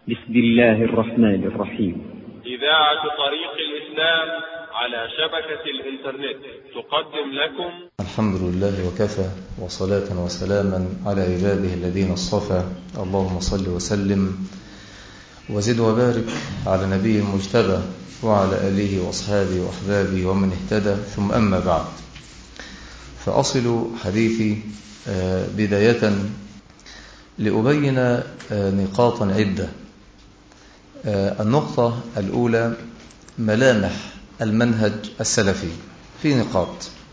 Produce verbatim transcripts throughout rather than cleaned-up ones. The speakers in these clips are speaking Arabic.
بسم الله الرحمن الرحيم. إذاعة طريق الإسلام على شبكة الإنترنت تقدم لكم الحمد لله وكفى، وصلاة وسلاما على عباده الذين اصطفى. اللهم صل وسلم وزد وبارك على نبي المجتبى وعلى آله وأصحابه وأحبابه ومن اهتدى، ثم أما بعد، فأصل حديثي بداية لأبين نقاطا عدة. النقطة الأولى ملامح المنهج السلفي في نقاط.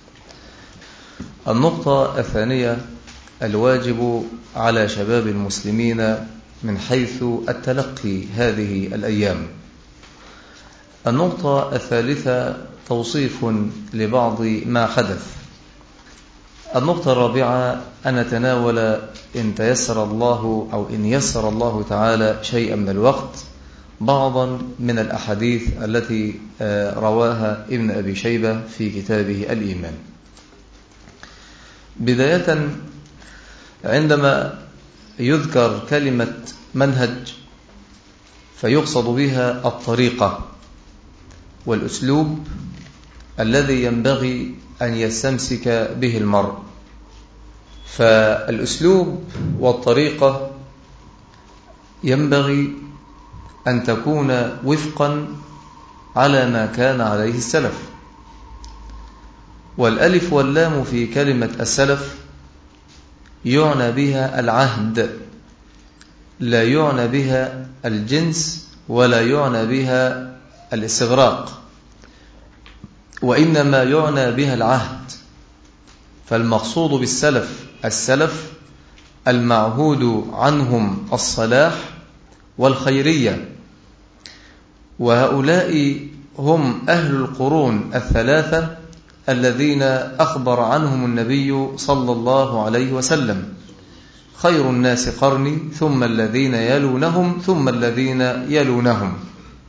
النقطة الثانية الواجب على شباب المسلمين من حيث التلقي هذه الأيام. النقطة الثالثة توصيف لبعض ما حدث. النقطة الرابعة أن نتناول إن تيسر الله أو إن يسر الله تعالى شيئا من الوقت بعضا من الأحاديث التي رواها ابن أبي شيبة في كتابه الإيمان. بداية، عندما يذكر كلمة منهج فيقصد بها الطريقة والأسلوب الذي ينبغي أن يستمسك به المرء. فالأسلوب والطريقة ينبغي أن تكون وفقا على ما كان عليه السلف. والألف واللام في كلمة السلف يعنى بها العهد، لا يعنى بها الجنس ولا يعنى بها الاستغراق، وإنما يعنى بها العهد. فالمقصود بالسلف السلف المعهود عنهم الصلاح والخيرية، وهؤلاء هم أهل القرون الثلاثة الذين أخبر عنهم النبي صلى الله عليه وسلم: خير الناس قرني ثم الذين يلونهم ثم الذين يلونهم.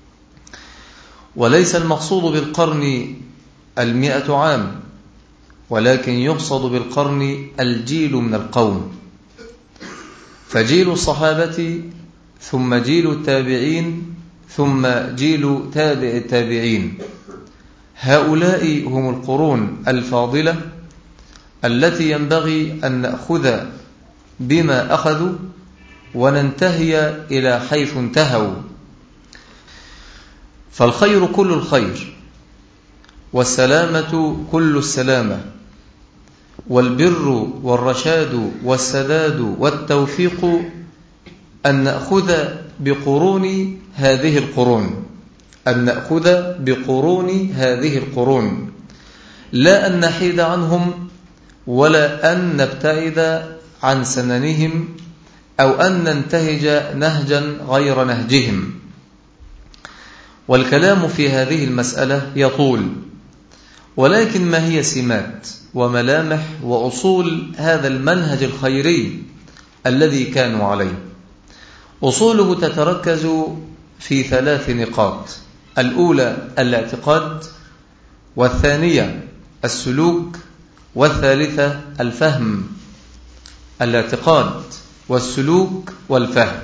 وليس المقصود بالقرن المئة عام، ولكن يقصد بالقرن الجيل من القوم، فجيل الصحابة ثم جيل التابعين ثم جيل تابع التابعين. هؤلاء هم القرون الفاضلة التي ينبغي أن نأخذ بما أخذوا وننتهي إلى حيث انتهوا. فالخير كل الخير، والسلامة كل السلامة، والبر والرشاد والسداد والتوفيق أن نأخذ بقرون هذه القرون أن نأخذ بقرون هذه القرون لا أن نحيد عنهم ولا أن نبتعد عن سننهم أو أن ننتهج نهجا غير نهجهم. والكلام في هذه المسألة يطول، ولكن ما هي سمات وملامح وأصول هذا المنهج الخيري الذي كانوا عليه؟ أصوله تتركز في ثلاث نقاط: الأولى الاعتقاد، والثانية السلوك، والثالثة الفهم. الاعتقاد والسلوك والفهم.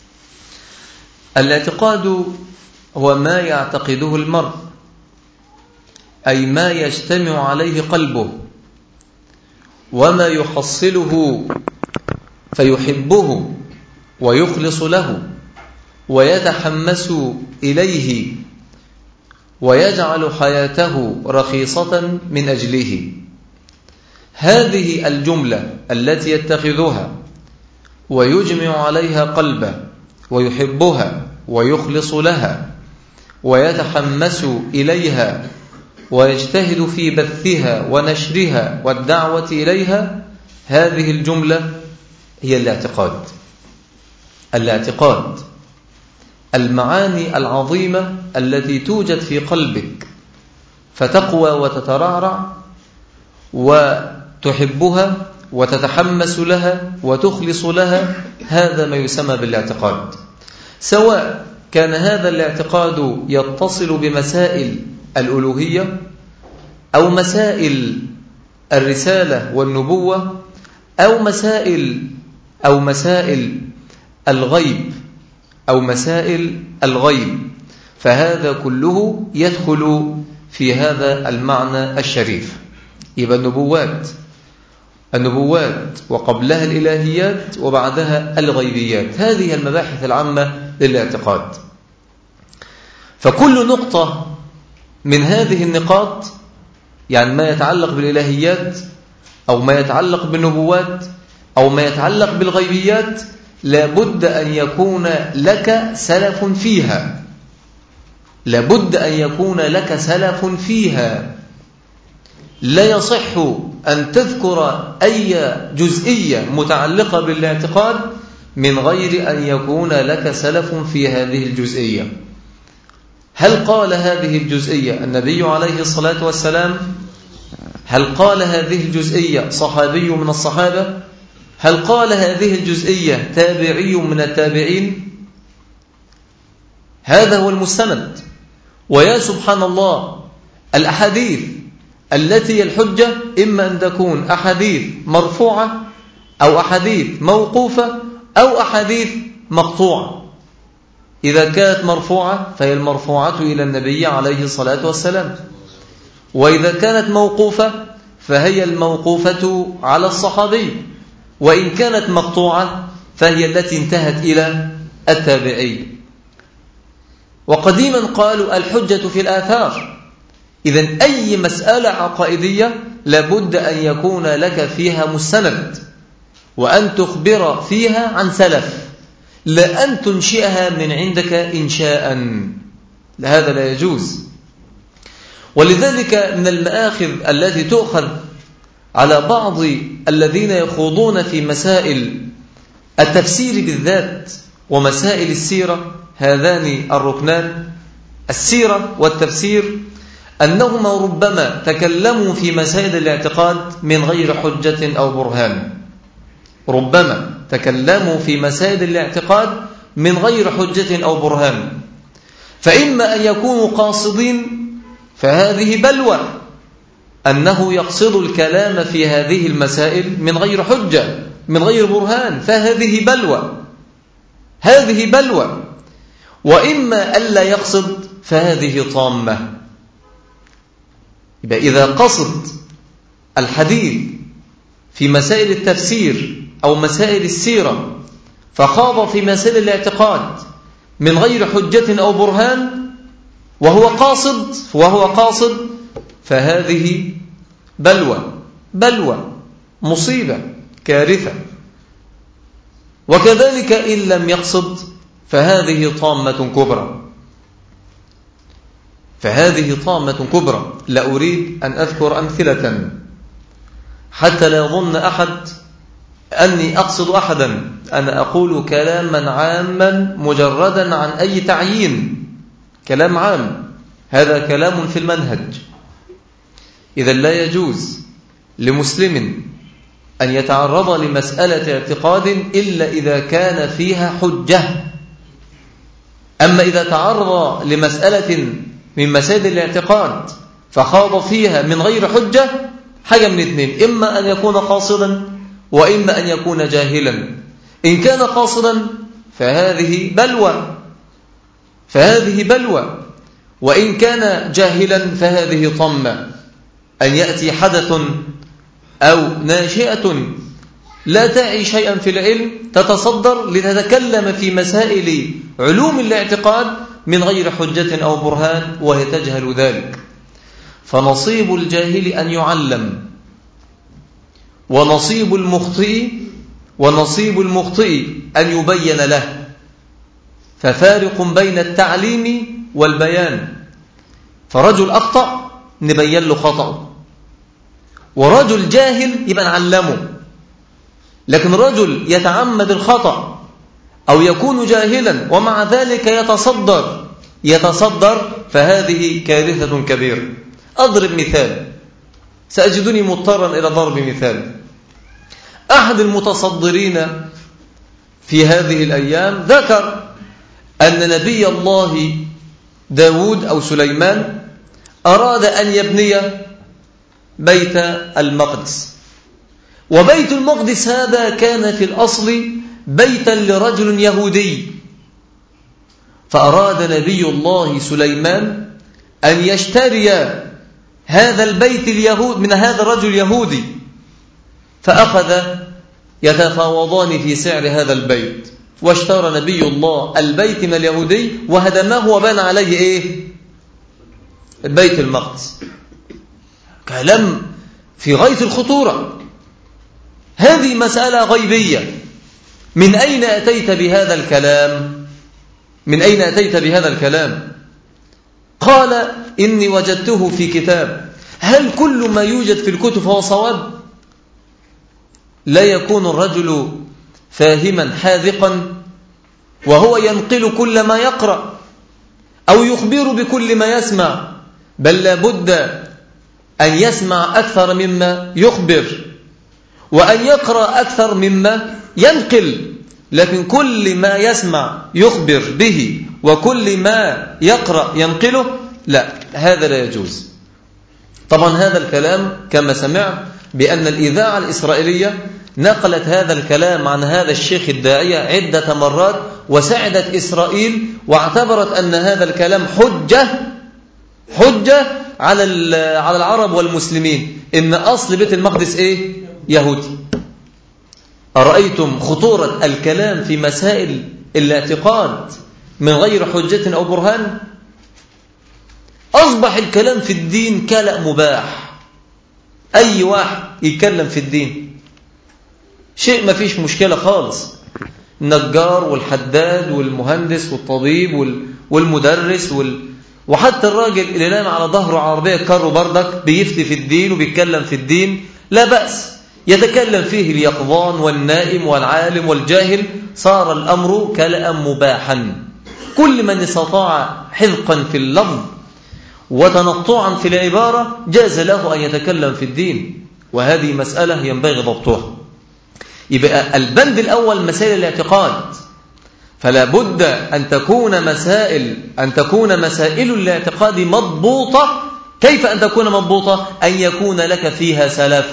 الاعتقاد هو ما يعتقده المرء، أي ما يجتمع عليه قلبه وما يحصله فيحبه ويخلص له ويتحمس إليه ويجعل حياته رخيصة من أجله. هذه الجملة التي يتخذها ويجمع عليها قلبه ويحبها ويخلص لها ويتحمس إليها ويجتهد في بثها ونشرها والدعوة إليها، هذه الجملة هي الاعتقاد. الاعتقاد المعاني العظيمة التي توجد في قلبك فتقوى وتترعرع وتحبها وتتحمس لها وتخلص لها، هذا ما يسمى بالاعتقاد. سواء كان هذا الاعتقاد يتصل بمسائل الألوهية أو مسائل الرسالة والنبوة أو مسائل أو مسائل الغيب أو مسائل الغيب، فهذا كله يدخل في هذا المعنى الشريف. يبقى النبوات النبوات وقبلها الإلهيات وبعدها الغيبيات، هذه المباحث العامة للاعتقاد. فكل نقطة من هذه النقاط، يعني ما يتعلق بالإلهيات أو ما يتعلق بالنبوات أو ما يتعلق بالغيبيات، لابد أن يكون لك سلف فيها، لابد أن يكون لك سلف فيها. لا يصح أن تذكر أي جزئية متعلقة بالاعتقاد من غير أن يكون لك سلف في هذه الجزئية. هل قال هذه الجزئية النبي عليه الصلاة والسلام؟ هل قال هذه الجزئية صحابي من الصحابة؟ هل قال هذه الجزئية تابعي من التابعين؟ هذا هو المستند. ويا سبحان الله، الأحاديث التي هي الحجة إما أن تكون أحاديث مرفوعة أو أحاديث موقوفة أو أحاديث مقطوعة. إذا كانت مرفوعة فهي المرفوعة إلى النبي عليه الصلاة والسلام، وإذا كانت موقوفة فهي الموقوفة على الصحابي، وإن كانت مقطوعة فهي التي انتهت إلى التابعي. وقديما قالوا الحجة في الآثار. إذن أي مسألة عقائدية لابد أن يكون لك فيها مستند، وأن تخبر فيها عن سلف، لا أن تنشئها من عندك إنشاء، هذا لا يجوز. ولذلك من المآخذ التي تؤخذ على بعض الذين يخوضون في مسائل التفسير بالذات ومسائل السيرة، هذان الركنان السيرة والتفسير، أنهما ربما تكلموا في مسائل الاعتقاد من غير حجة أو برهان، ربما تكلموا في مسائل الاعتقاد من غير حجة أو برهان. فإما أن يكونوا قاصدين، فهذه بلوى، أنه يقصد الكلام في هذه المسائل من غير حجة من غير برهان، فهذه بلوى، هذه بلوى. وإما ألا يقصد، فهذه طامة. يبقى إذا قصد الحديث في مسائل التفسير أو مسائل السيرة فخاض في مسائل الاعتقاد من غير حجة أو برهان وهو قاصد وهو قاصد فهذه بلوى، بلوى، مصيبة، كارثة. وكذلك إن لم يقصد فهذه طامة كبرى، فهذه طامة كبرى. لا أريد أن أذكر أمثلة حتى لا يظن أحد أني أقصد أحدا، أنا أقول كلاما عاما مجردا عن أي تعيين، كلام عام، هذا كلام في المنهج. إذا لا يجوز لمسلم أن يتعرض لمسألة اعتقاد إلا إذا كان فيها حجة. أما إذا تعرض لمسألة من مسائل الاعتقاد فخاض فيها من غير حجة، حاجة من اثنين: إما أن يكون قاصدا وإما أن يكون جاهلا. إن كان قاصدا فهذه بلوى، فهذه بلوى. وإن كان جاهلا فهذه طمة، أن يأتي حدث أو ناشئة لا تعي شيئا في العلم تتصدر لتتكلم في مسائل علوم الاعتقاد من غير حجة أو برهان وهي تجهل ذلك. فنصيب الجاهل أن يعلم، ونصيب المخطئ ونصيب المخطئ أن يبين له. ففارق بين التعليم والبيان. فرجل أخطأ نبين له خطأه، ورجل جاهل يبقى نعلمه. لكن رجل يتعمد الخطأ أو يكون جاهلا ومع ذلك يتصدر يتصدر فهذه كارثة كبيرة. أضرب مثال، سأجدني مضطرا إلى ضرب مثال. أحد المتصدرين في هذه الأيام ذكر أن نبي الله داود أو سليمان أراد أن يبني بيت المقدس، وبيت المقدس هذا كان في الأصل بيتا لرجل يهودي، فأراد نبي الله سليمان أن يشتري هذا البيت اليهود من هذا الرجل اليهودي، فأخذ يتفاوضان في سعر هذا البيت، واشترى نبي الله البيت من اليهودي وهدمه وبنى عليه إيه؟ البيت المقدس. كلام في غاية الخطورة. هذه مسألة غيبية. من أين أتيت بهذا الكلام؟ من أين أتيت بهذا الكلام؟ قال إني وجدته في كتاب. هل كل ما يوجد في الكتب هو صواب؟ لا يكون الرجل فاهما حاذقا وهو ينقل كل ما يقرأ أو يخبر بكل ما يسمع، بل لابد أن يسمع أكثر مما يخبر وأن يقرأ أكثر مما ينقل. لكن كل ما يسمع يخبر به وكل ما يقرأ ينقله، لا، هذا لا يجوز. طبعا هذا الكلام كما سمعت بأن الإذاعة الإسرائيلية نقلت هذا الكلام عن هذا الشيخ الداعية عدة مرات، وساعدت إسرائيل واعتبرت أن هذا الكلام حجة حجة على على العرب والمسلمين، إن أصل بيت المقدس إيه؟ يهودي. أرأيتم خطورة الكلام في مسائل الاعتقاد من غير حجة أو برهان؟ أصبح الكلام في الدين كلأ مباح. أي واحد يتكلم في الدين شيء ما فيش مشكلة خالص. النجار والحداد والمهندس والطبيب والمدرس وال... وحتى الراجل اللي نام على ظهره عربية كارو بردك بيفتي في الدين وبيتكلم في الدين، لا بأس. يتكلم فيه اليقظان والنائم والعالم والجاهل، صار الأمر كلأ مباحا. كل من استطاع حذقا في اللفظ وتنطعا في العبارة جاز له أن يتكلم في الدين، وهذه مسألة ينبغي ضبطها. يبقى البند الأول مسائل الاعتقاد، فلا بد أن تكون مسائل أن تكون مسائل الاعتقاد مضبوطة. كيف أن تكون مضبوطة؟ أن يكون لك فيها سلف.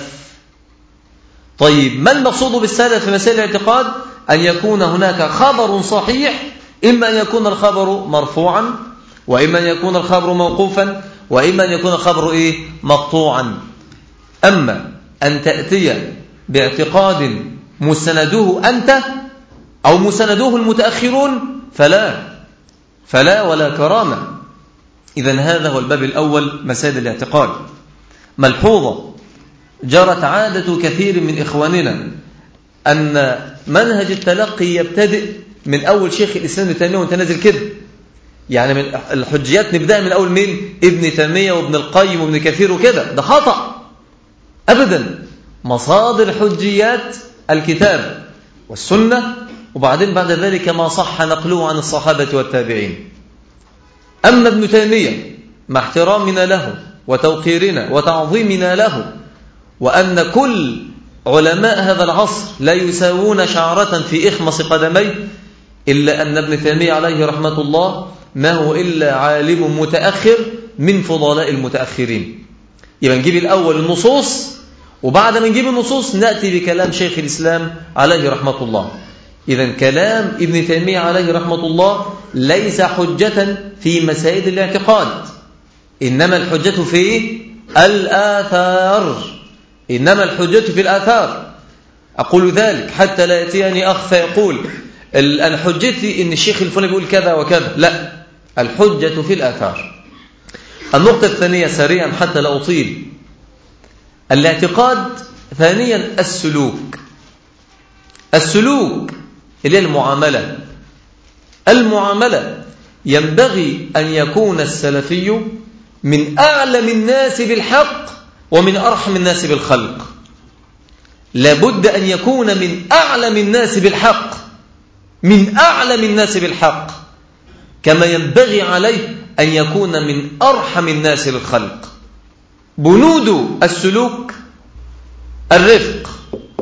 طيب ما المقصود بالسلف في مسائل الاعتقاد؟ أن يكون هناك خبر صحيح، إما أن يكون الخبر مرفوعا، وإما أن يكون الخبر موقوفا، وإما أن يكون الخبر إيه؟ مقطوعا. أما أن تأتي باعتقاد مسنده أنت أو مسنده المتأخرون فلا فلا ولا كرامة. إذن هذا هو الباب الأول، مسائل الاعتقاد. ملحوظة، جرت عادة كثير من إخواننا أن منهج التلقي يبتدئ من أول شيخ الإسلام ابن تيمية وانت نازل كده. يعني من الحجيات نبدأ من أول مين؟ ابن تيمية وابن القيم وابن كثير وكده. ده خطأ أبدا. مصادر الحجيات الكتاب والسنة، وبعدين بعد ذلك ما صح نقله عن الصحابة والتابعين. أما ابن تيمية مع احترامنا له وتوقيرنا وتعظيمنا له، وأن كل علماء هذا العصر لا يساوون شعرة في إخمص قدميه، إلا أن ابن تيمية عليه رحمة الله ما هو إلا عالم متأخر من فضلاء المتأخرين. يبقى نجيب الأول النصوص، وبعد ما نجيب النصوص نأتي بكلام شيخ الإسلام عليه رحمة الله. إذن كلام ابن تيمية عليه رحمة الله ليس حجة في مسائل الاعتقاد، إنما الحجة في الآثار. إنما الحجة في الآثار. أقول ذلك حتى لا يأتيني أخ فيقول أنا حجتي إن الشيخ الفلاني بيقول كذا وكذا. لا، الحجة في الآثار. النقطة الثانية سريعا حتى لا أطيل، الاعتقاد. ثانيا السلوك. السلوك اللي هي المعاملة. المعاملة ينبغي أن يكون السلفي من أعلم الناس بالحق ومن أرحم الناس بالخلق. لابد أن يكون من أعلم الناس بالحق من أعلم الناس بالحق كما ينبغي عليه أن يكون من أرحم الناس للخلق. بنود السلوك الرفق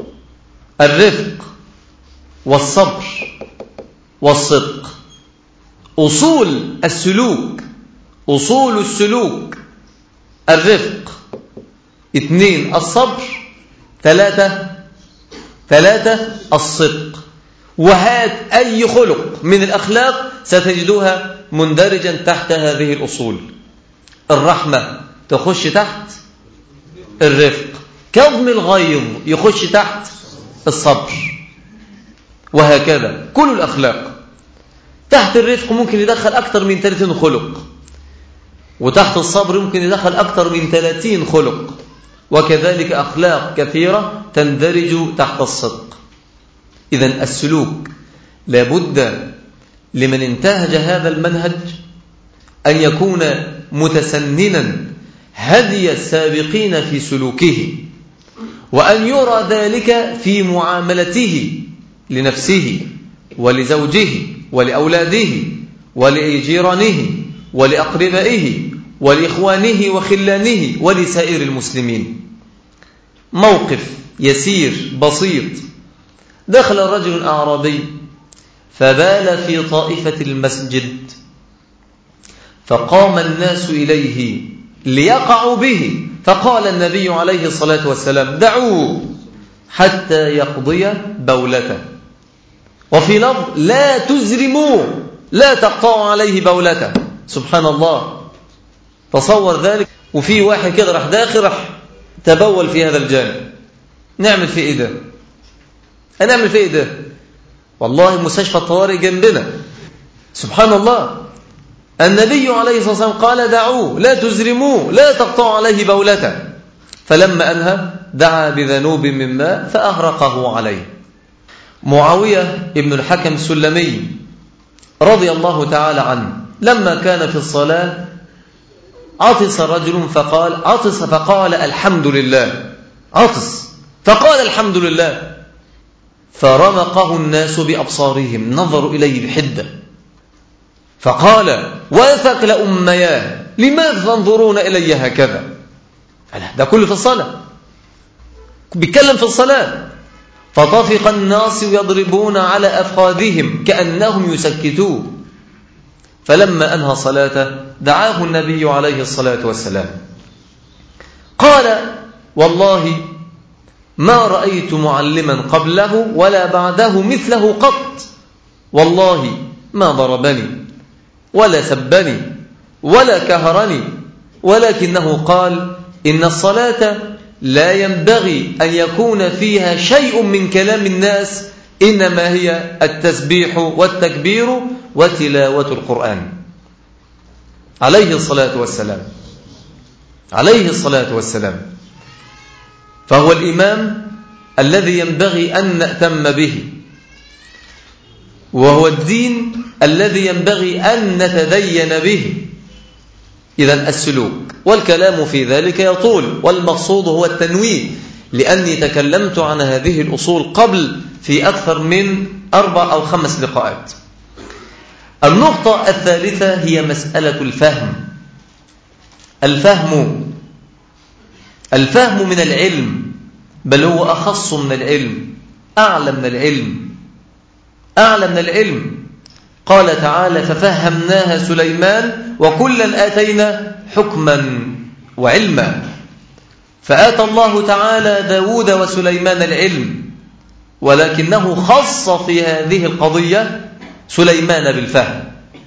الرفق والصبر والصدق. أصول السلوك أصول السلوك الرفق، اثنين الصبر، ثلاثة ثلاثة الصدق. وهات أي خلق من الأخلاق ستجدها مندرجا تحت هذه الأصول. الرحمة تخش تحت الرفق، كظم الغيظ يخش تحت الصبر، وهكذا كل الأخلاق. تحت الرفق ممكن يدخل أكثر من ثلاثين خلق، وتحت الصبر ممكن يدخل أكثر من ثلاثين خلق، وكذلك أخلاق كثيرة تندرج تحت الصدق. إذن السلوك لابد لمن انتهج هذا المنهج أن يكون متسننا هدي السابقين في سلوكه، وأن يرى ذلك في معاملته لنفسه ولزوجه ولأولاده ولجيرانه ولأقربائه ولإخوانه وخلانه ولسائر المسلمين. موقف يسير بسيط: دخل رجل أعرابي فبال في طائفة المسجد، فقام الناس إليه ليقعوا به، فقال النبي عليه الصلاة والسلام: دعوه حتى يقضي بولته. وفي لفظ: لا تزرموه، لا تقطعوا عليه بولته. سبحان الله، تصور ذلك. وفي واحد كده راح داخل راح تبول في هذا الجانب، نعمل في ايه ده؟ هنعمل في ايه ده؟ والله مستشفى الطوارئ جنبنا. سبحان الله، النبي عليه الصلاة والسلام قال: دعوه، لا تزرموه، لا تقطعوا عليه بولته. فلما أنهى دعا بذنوب من ماء فأهرقه عليه. معاوية ابن الحكم السلمي رضي الله تعالى عنه لما كان في الصلاة عطس رجل فقال عطس فقال الحمد لله، عطس فقال الحمد لله، فرمقه الناس بأبصارهم، نظروا إليه بحدة، فقال: وثقل أمياه، لماذا تنظرون إلي هكذا؟ ده كله في الصلاة، بيتكلم في الصلاة. فطفق الناس يضربون على أفخاذهم كأنهم يسكتوه. فلما أنهى صلاته دعاه النبي عليه الصلاة والسلام، قال: والله ما رأيت معلما قبله ولا بعده مثله قط، والله ما ضربني ولا سبني ولا كهرني، ولكنه قال: إن الصلاة لا ينبغي أن يكون فيها شيء من كلام الناس، إنما هي التسبيح والتكبير وتلاوة القرآن. عليه الصلاة والسلام، عليه الصلاة والسلام. فهو الإمام الذي ينبغي أن نأتم به، وهو الدين الذي ينبغي أن نتدين به. إذن السلوك، والكلام في ذلك يطول، والمقصود هو التنويه، لأني تكلمت عن هذه الأصول قبل في أكثر من أربع أو خمس لقاءات. النقطة الثالثة هي مسألة الفهم. الفهم الفهم من العلم، بل هو أخص من العلم، أعلى من العلم، أعلى من العلم. قال تعالى: ففهمناها سليمان وكلا آتينا حكما وعلما. فآتى الله تعالى داود وسليمان العلم، ولكنه خص في هذه القضية سليمان بالفهم.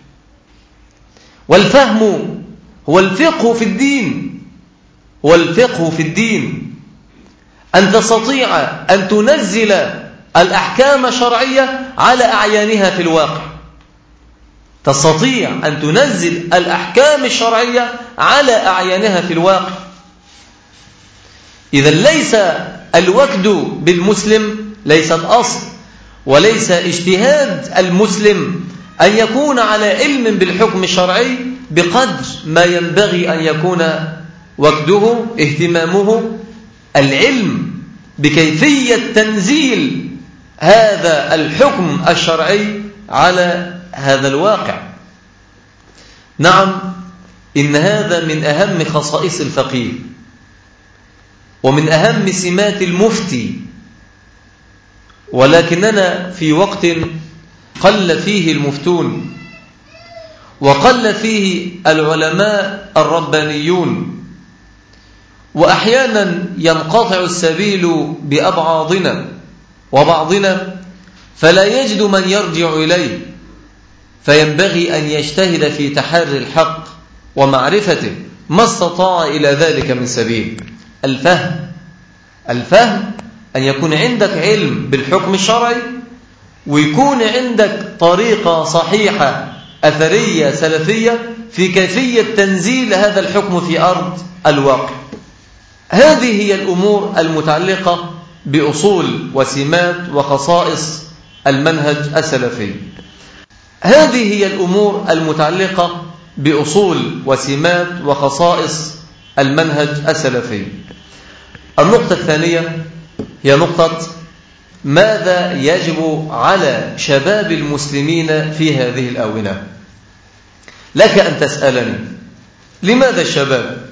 والفهم هو الفقه في الدين، هو الفقه في الدين، أن تستطيع أن تنزل الأحكام الشرعية على أعيانها في الواقع، تستطيع أن تنزل الأحكام الشرعية على أعيانها في الواقع. إذا ليس الوكد بالمسلم ليس الأصل، وليس اجتهاد المسلم أن يكون على علم بالحكم الشرعي بقدر ما ينبغي أن يكون وكده، اهتمامه العلم بكيفية تنزيل هذا الحكم الشرعي على هذا الواقع. نعم، إن هذا من أهم خصائص الفقيه، ومن أهم سمات المفتي، ولكننا في وقت قل فيه المفتون، وقل فيه العلماء الربانيون، وأحيانا ينقطع السبيل بأبعاضنا وبعضنا فلا يجد من يرجع إليه، فينبغي أن يجتهد في تحري الحق ومعرفته ما استطاع إلى ذلك من سبيل. الفهم الفهم أن يكون عندك علم بالحكم الشرعي، ويكون عندك طريقة صحيحة أثرية سلفية في كيفية تنزيل هذا الحكم في أرض الواقع. هذه هي الأمور المتعلقة بأصول وسمات وخصائص المنهج السلفي. هذه هي الأمور المتعلقة بأصول وسمات وخصائص المنهج السلفي. النقطة الثانية هي نقطة ماذا يجب على شباب المسلمين في هذه الآونة. لك أن تسألني لماذا الشباب؟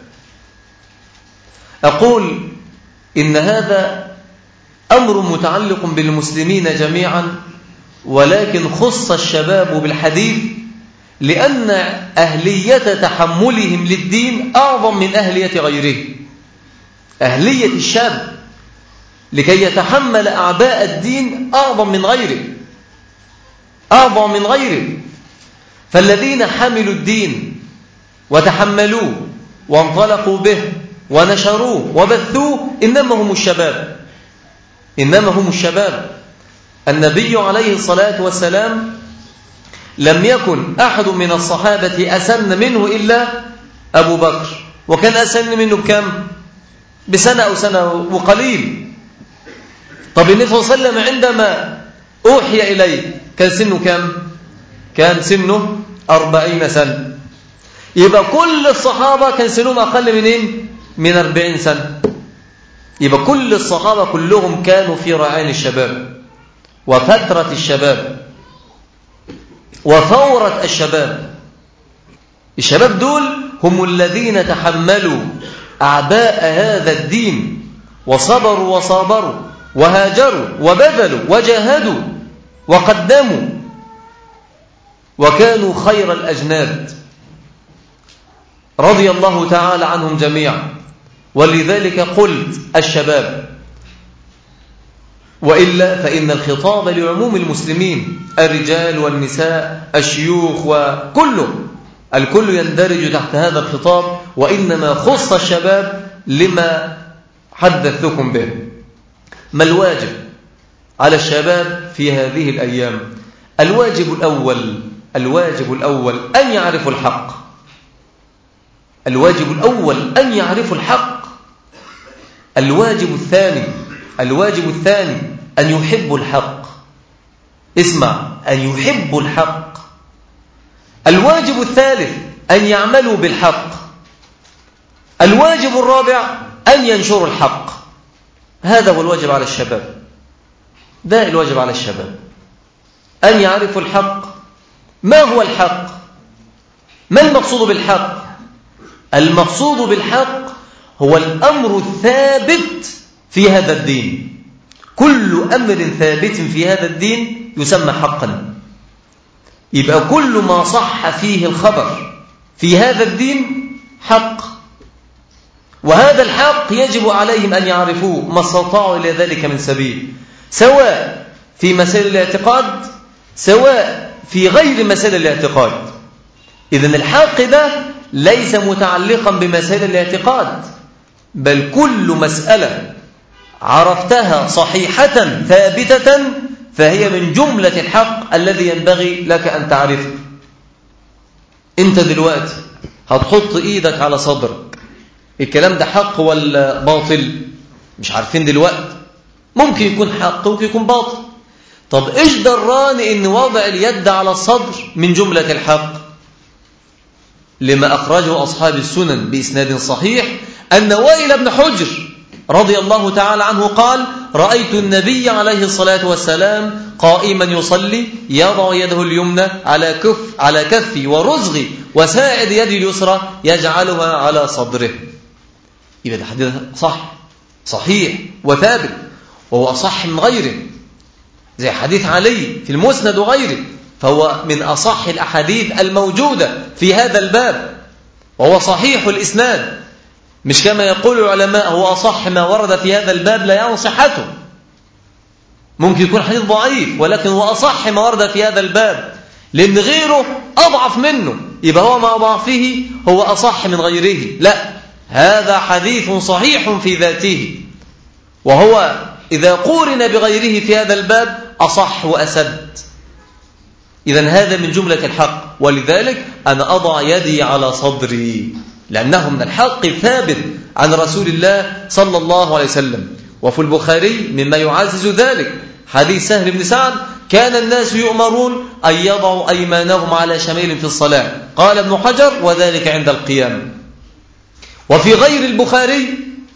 أقول إن هذا أمر متعلق بالمسلمين جميعا، ولكن خص الشباب بالحديث لأن أهلية تحملهم للدين أعظم من أهلية غيره. أهلية الشاب لكي يتحمل أعباء الدين أعظم من غيره أعظم من غيره فالذين حملوا الدين وتحملوه وانطلقوا به ونشروه وبثوه إنما هم الشباب إنما هم الشباب. النبي عليه الصلاة والسلام لم يكن أحد من الصحابة أسن منه إلا أبو بكر، وكان أسن منه بكم؟ بسنة أو سنة وقليل. طب النبي صلى الله عليه وسلم عندما أوحي إليه كان سنه كم؟ كان سنه أربعين سنة. يبقى كل الصحابة كان سنهم أقل من إيه؟ من أربعين سنة. يبقى كل الصحابة كلهم كانوا في رعاين الشباب وفترة الشباب وثورة الشباب. الشباب دول هم الذين تحملوا أعباء هذا الدين وصبروا وصابروا وهاجروا وبذلوا وجاهدوا وقدموا وكانوا خير الأجناد رضي الله تعالى عنهم جميعا. ولذلك قلت الشباب، وإلا فإن الخطاب لعموم المسلمين، الرجال والنساء الشيوخ وكله، الكل يندرج تحت هذا الخطاب، وإنما خص الشباب لما حدثتكم به. ما الواجب على الشباب في هذه الأيام؟ الواجب الأول الواجب الأول أن يعرفوا الحق. الواجب الأول أن يعرفوا الحق. الواجب الثاني الواجب الثاني أن يحبوا الحق. اسمع، أن يحبوا الحق. الواجب الثالث أن يعملوا بالحق. الواجب الرابع أن ينشروا الحق. هذا هو الواجب على الشباب. ده الواجب على الشباب، أن يعرفوا الحق. ما هو الحق؟ ما المقصود بالحق؟ المقصود بالحق هو الأمر الثابت في هذا الدين. كل أمر ثابت في هذا الدين يسمى حقا. يبقى كل ما صح فيه الخبر في هذا الدين حق، وهذا الحق يجب عليهم أن يعرفوه ما استطاعوا إلى ذلك من سبيل، سواء في مسائل الاعتقاد سواء في غير مسائل الاعتقاد. إذن الحق ده ليس متعلقا بمسائل الاعتقاد، بل كل مسألة عرفتها صحيحة ثابتة فهي من جملة الحق الذي ينبغي لك أن تعرفه. أنت دلوقتي هتحط إيدك على صدرك، الكلام ده حق ولا باطل؟ مش عارفين دلوقتي، ممكن يكون حق وممكن يكون باطل. طب إيش دراني إن وضع اليد على الصدر من جملة الحق؟ لما أخرجه أصحاب السنن بإسناد صحيح أن وائل بن حجر رضي الله تعالى عنه قال: رأيت النبي عليه الصلاة والسلام قائما يصلي يضع يده اليمنى على كف على كفي ورزغي وساعد يده اليسرى يجعلها على صدره. يبقى الحديث صح صحيح وثابت، وهو أصح من غيره، زي حديث علي في المسند وغيره، فهو من أصح الأحاديث الموجودة في هذا الباب، وهو صحيح الإسناد، مش كما يقول العلماء هو أصح ما ورد في هذا الباب لا يعني صحته. ممكن يكون حديث ضعيف ولكن هو أصح ما ورد في هذا الباب، لأن غيره أضعف منه، يبقى هو مع ضعفه هو أصح من غيره. لا، هذا حديث صحيح في ذاته، وهو إذا قورن بغيره في هذا الباب أصح وأسد. إذن هذا من جملة الحق، ولذلك أنا أضع يدي على صدري، لأنه من الحق ثابت عن رسول الله صلى الله عليه وسلم. وفي البخاري مما يعزز ذلك حديث سهل بن سعد: كان الناس يؤمرون أن يضعوا أيمانهم على شمال في الصلاة، قال ابن حجر: وذلك عند القيام. وفي غير البخاري: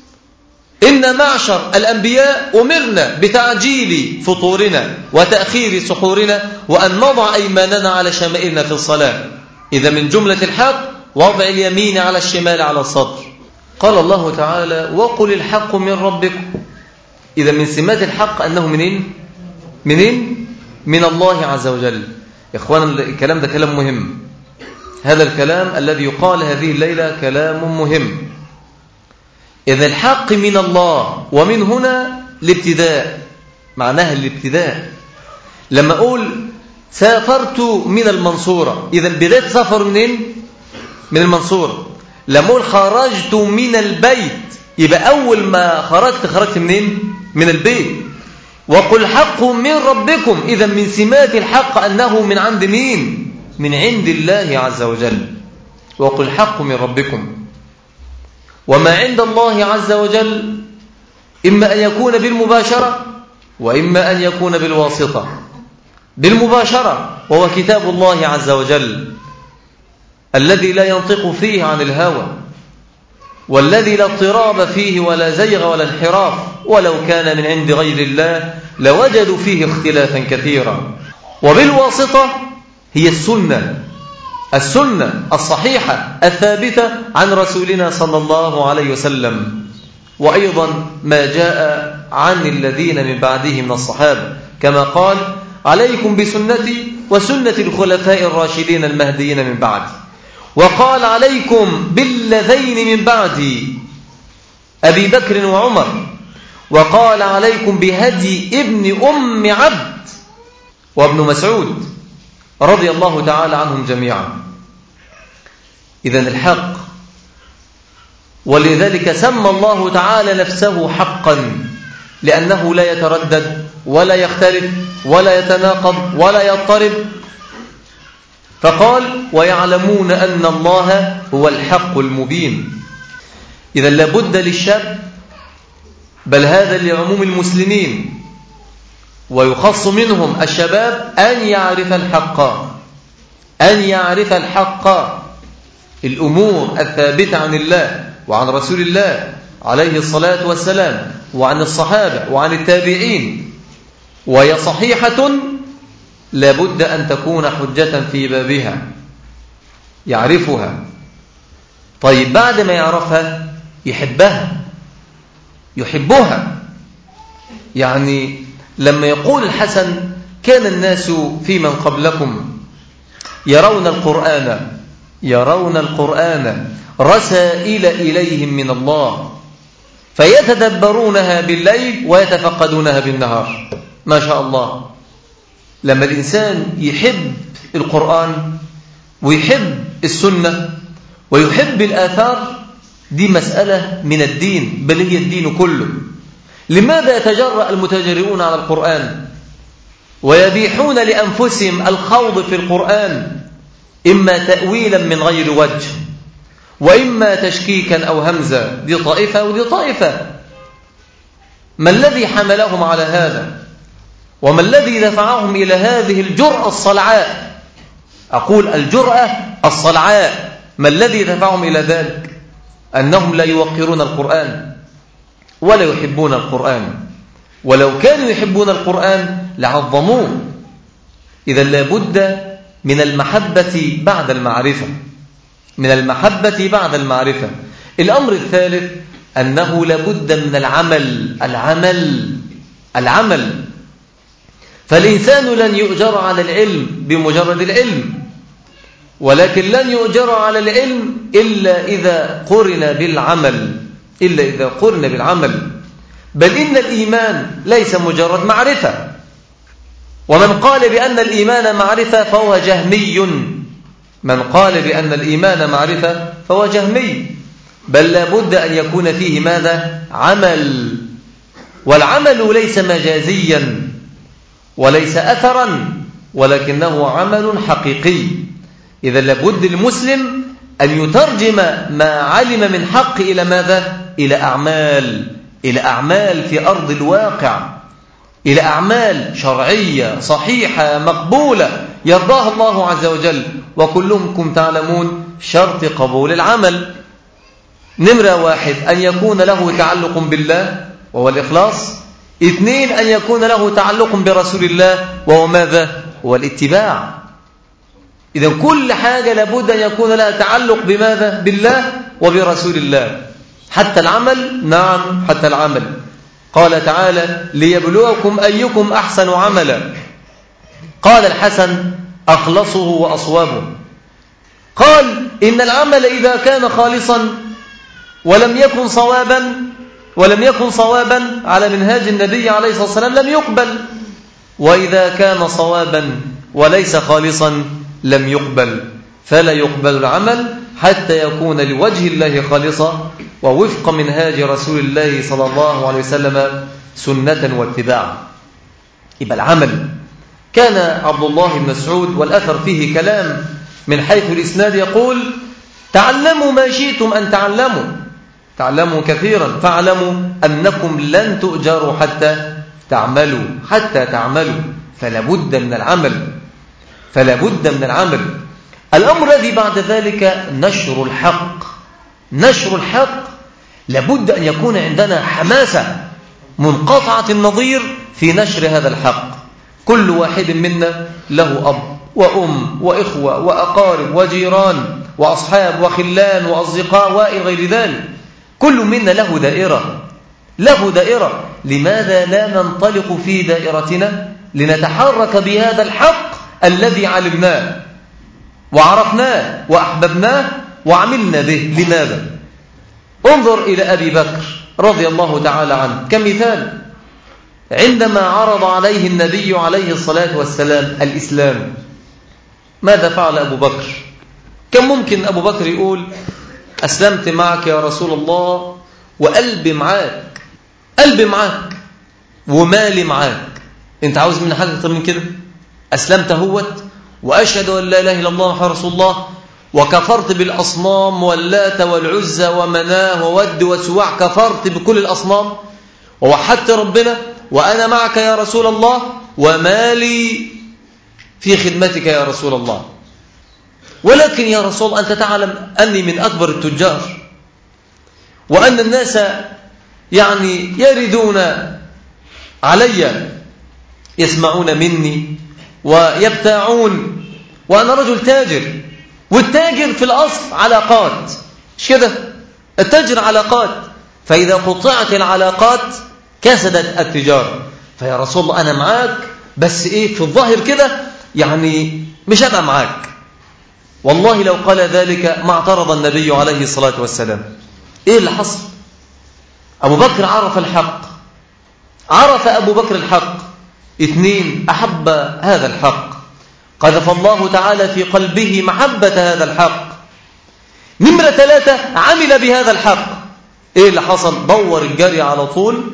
إن معشر الأنبياء أمرنا بتعجيل فطورنا وتأخير سحورنا وأن نضع أيماننا على شمائلنا في الصلاة. إذا من جملة الحق وضع اليمين على الشمال على الصدر. قال الله تعالى: وقل الحق من ربكم. إذا من سمات الحق أنه منين؟ منين؟ من الله عز وجل. يا إخوانا الكلام ده كلام مهم، هذا الكلام الذي يقال هذه الليلة كلام مهم. إذا الحق من الله، ومن هنا الابتداء، معناها الابتداء. لما أقول سافرت من المنصورة، إذا بداية سفر منين؟ من المنصورة. لما أقول خرجت من البيت، يبقى أول ما خرجت خرجت منين؟ من البيت. وقل حق من ربكم، إذا من سمات الحق أنه من عند مين؟ من عند الله عز وجل. وقل حق من ربكم. وما عند الله عز وجل إما أن يكون بالمباشرة وإما أن يكون بالواسطة. بالمباشرة وهو كتاب الله عز وجل الذي لا ينطق فيه عن الهوى، والذي لا اضطراب فيه ولا زيغ ولا انحراف، ولو كان من عند غير الله لوجدوا فيه اختلافا كثيرا. وبالواسطة هي السنة، السنة الصحيحة الثابتة عن رسولنا صلى الله عليه وسلم، وأيضا ما جاء عن الذين من بعده من الصحابة، كما قال: عليكم بسنتي وسنة الخلفاء الراشدين المهديين من بعدي. وقال: عليكم باللذين من بعدي، أبي بكر وعمر. وقال: عليكم بهدي ابن أم عبد وابن مسعود رضي الله تعالى عنهم جميعا. إذن الحق، ولذلك سمى الله تعالى نفسه حقا، لأنه لا يتردد ولا يختلف ولا يتناقض ولا يضطرب. فقال: ويعلمون أن الله هو الحق المبين. إذا لابد للشاب، بل هذا لعموم المسلمين ويخص منهم الشباب، أن يعرف الحق، أن يعرف الحق، الأمور الثابتة عن الله وعن رسول الله عليه الصلاة والسلام وعن الصحابة وعن التابعين، وهي صحيحة لابد أن تكون حجة في بابها، يعرفها. طيب بعد ما يعرفها يحبها، يحبها. يعني لما يقول الحسن: كان الناس في من قبلكم يرون القرآن يرون القرآن رسائل إليهم من الله فيتدبرونها بالليل ويتفقدونها بالنهار. ما شاء الله. لما الإنسان يحب القرآن ويحب السنة ويحب الآثار، دي مسألة من الدين، بل هي الدين كله. لماذا يتجرأ المتجرئون على القرآن ويبيحون لأنفسهم الخوض في القرآن، إما تأويلا من غير وجه وإما تشكيكا أو همزة؟ دي طائفة ودي طائفة. ما الذي حملهم على هذا؟ وما الذي دفعهم إلى هذه الجرأة الصلعاء؟ أقول الجرأة الصلعاء. ما الذي دفعهم إلى ذلك؟ أنهم لا يوقرون القرآن ولا يحبون القرآن، ولو كانوا يحبون القرآن لعظموه. إذا لابد من المحبة بعد المعرفة، من المحبة بعد المعرفة. الأمر الثالث أنه لابد من العمل العمل العمل فالإنسان لن يؤجر على العلم بمجرد العلم، ولكن لن يؤجر على العلم إلا إذا قرن بالعمل إلا إذا قرن بالعمل. بل إن الإيمان ليس مجرد معرفة، ومن قال بأن الإيمان معرفة فهو جهمي. من قال بأن الإيمان معرفة فهو جهمي، بل لابد أن يكون فيه ماذا؟ عمل. والعمل ليس مجازيا وليس أثرا، ولكنه عمل حقيقي. إذا لابد المسلم أن يترجم ما علم من حق إلى ماذا؟ إلى أعمال، إلى أعمال في أرض الواقع، إلى أعمال شرعية صحيحة مقبولة يرضاها الله عز وجل. وكلكم تعلمون شرط قبول العمل: نمرة واحد أن يكون له تعلق بالله وهو الإخلاص. اثنين أن يكون له تعلق برسول الله وهو ماذا؟ هو الاتباع. إذا كل حاجة لابد أن يكون لها تعلق بماذا؟ بالله وبرسول الله. حتى العمل، نعم حتى العمل. قال تعالى: ليبلوكم أيكم أحسن عملا. قال الحسن: أخلصه وأصوابه. قال: إن العمل إذا كان خالصا ولم يكن صوابا ولم يكن صوابا على منهاج النبي عليه الصلاة والسلام لم يقبل، وإذا كان صوابا وليس خالصا لم يقبل. فلا يقبل العمل حتى يكون لوجه الله خالصا ووفق منهاج رسول الله صلى الله عليه وسلم سنة واتباعا. يبقى العمل. كان عبد الله بن مسعود والأثر فيه كلام من حيث الإسناد يقول: تعلموا ما شئتم أن تعلموا، تعلموا كثيرا، فاعلموا أنكم لن تؤجروا حتى تعملوا، حتى تعملوا. فلا بد من العمل، فلا بد من العمل. الأمر الذي بعد ذلك نشر الحق. نشر الحق لابد أن يكون عندنا حماسة منقطعة النظير في نشر هذا الحق. كل واحد منا له أب وأم وإخوة وأقارب وجيران وأصحاب وخلان وأصدقاء وإلى غير ذلك. كل منا له دائرة، له دائرة. لماذا لا ننطلق في دائرتنا لنتحرك بهذا الحق الذي علمناه وعرفناه وأحببناه وعملنا به؟ لماذا؟ انظر إلى أبي بكر رضي الله تعالى عنه كمثال. عندما عرض عليه النبي عليه الصلاة والسلام الإسلام، ماذا فعل أبو بكر؟ كم ممكن أبو بكر يقول: أسلمت معك يا رسول الله وقلبي معاك، قلبي معاك ومالي معاك، أنت عاوز مني حاجة أكتر من كده؟ أسلمت هوت وأشهد أن لا إله إلا الله محمد رسول الله، وكفرت بالأصنام واللات والعزى ومناه وود وسواع، كفرت بكل الأصنام ووحدت ربنا، وأنا معك يا رسول الله ومالي في خدمتك يا رسول الله. ولكن يا رسول الله أنت تعلم أني من أكبر التجار، وأن الناس يعني يردون علي، يسمعون مني ويبتاعون، وأنا رجل تاجر، والتاجر في الأصل علاقات، مش كده؟ التاجر علاقات، فإذا قطعت العلاقات كسدت التجارة. فيا رسول الله أنا معاك، بس إيه في الظاهر كده يعني مش هبقى معاك. والله لو قال ذلك ما اعترض النبي عليه الصلاة والسلام. إيه اللي حصل؟ أبو بكر عرف الحق، عرف أبو بكر الحق. اثنين، أحب هذا الحق، قذف الله تعالى في قلبه محبة هذا الحق. نمرة ثلاثة، عمل بهذا الحق. إيه اللي حصل؟ دور الجري على طول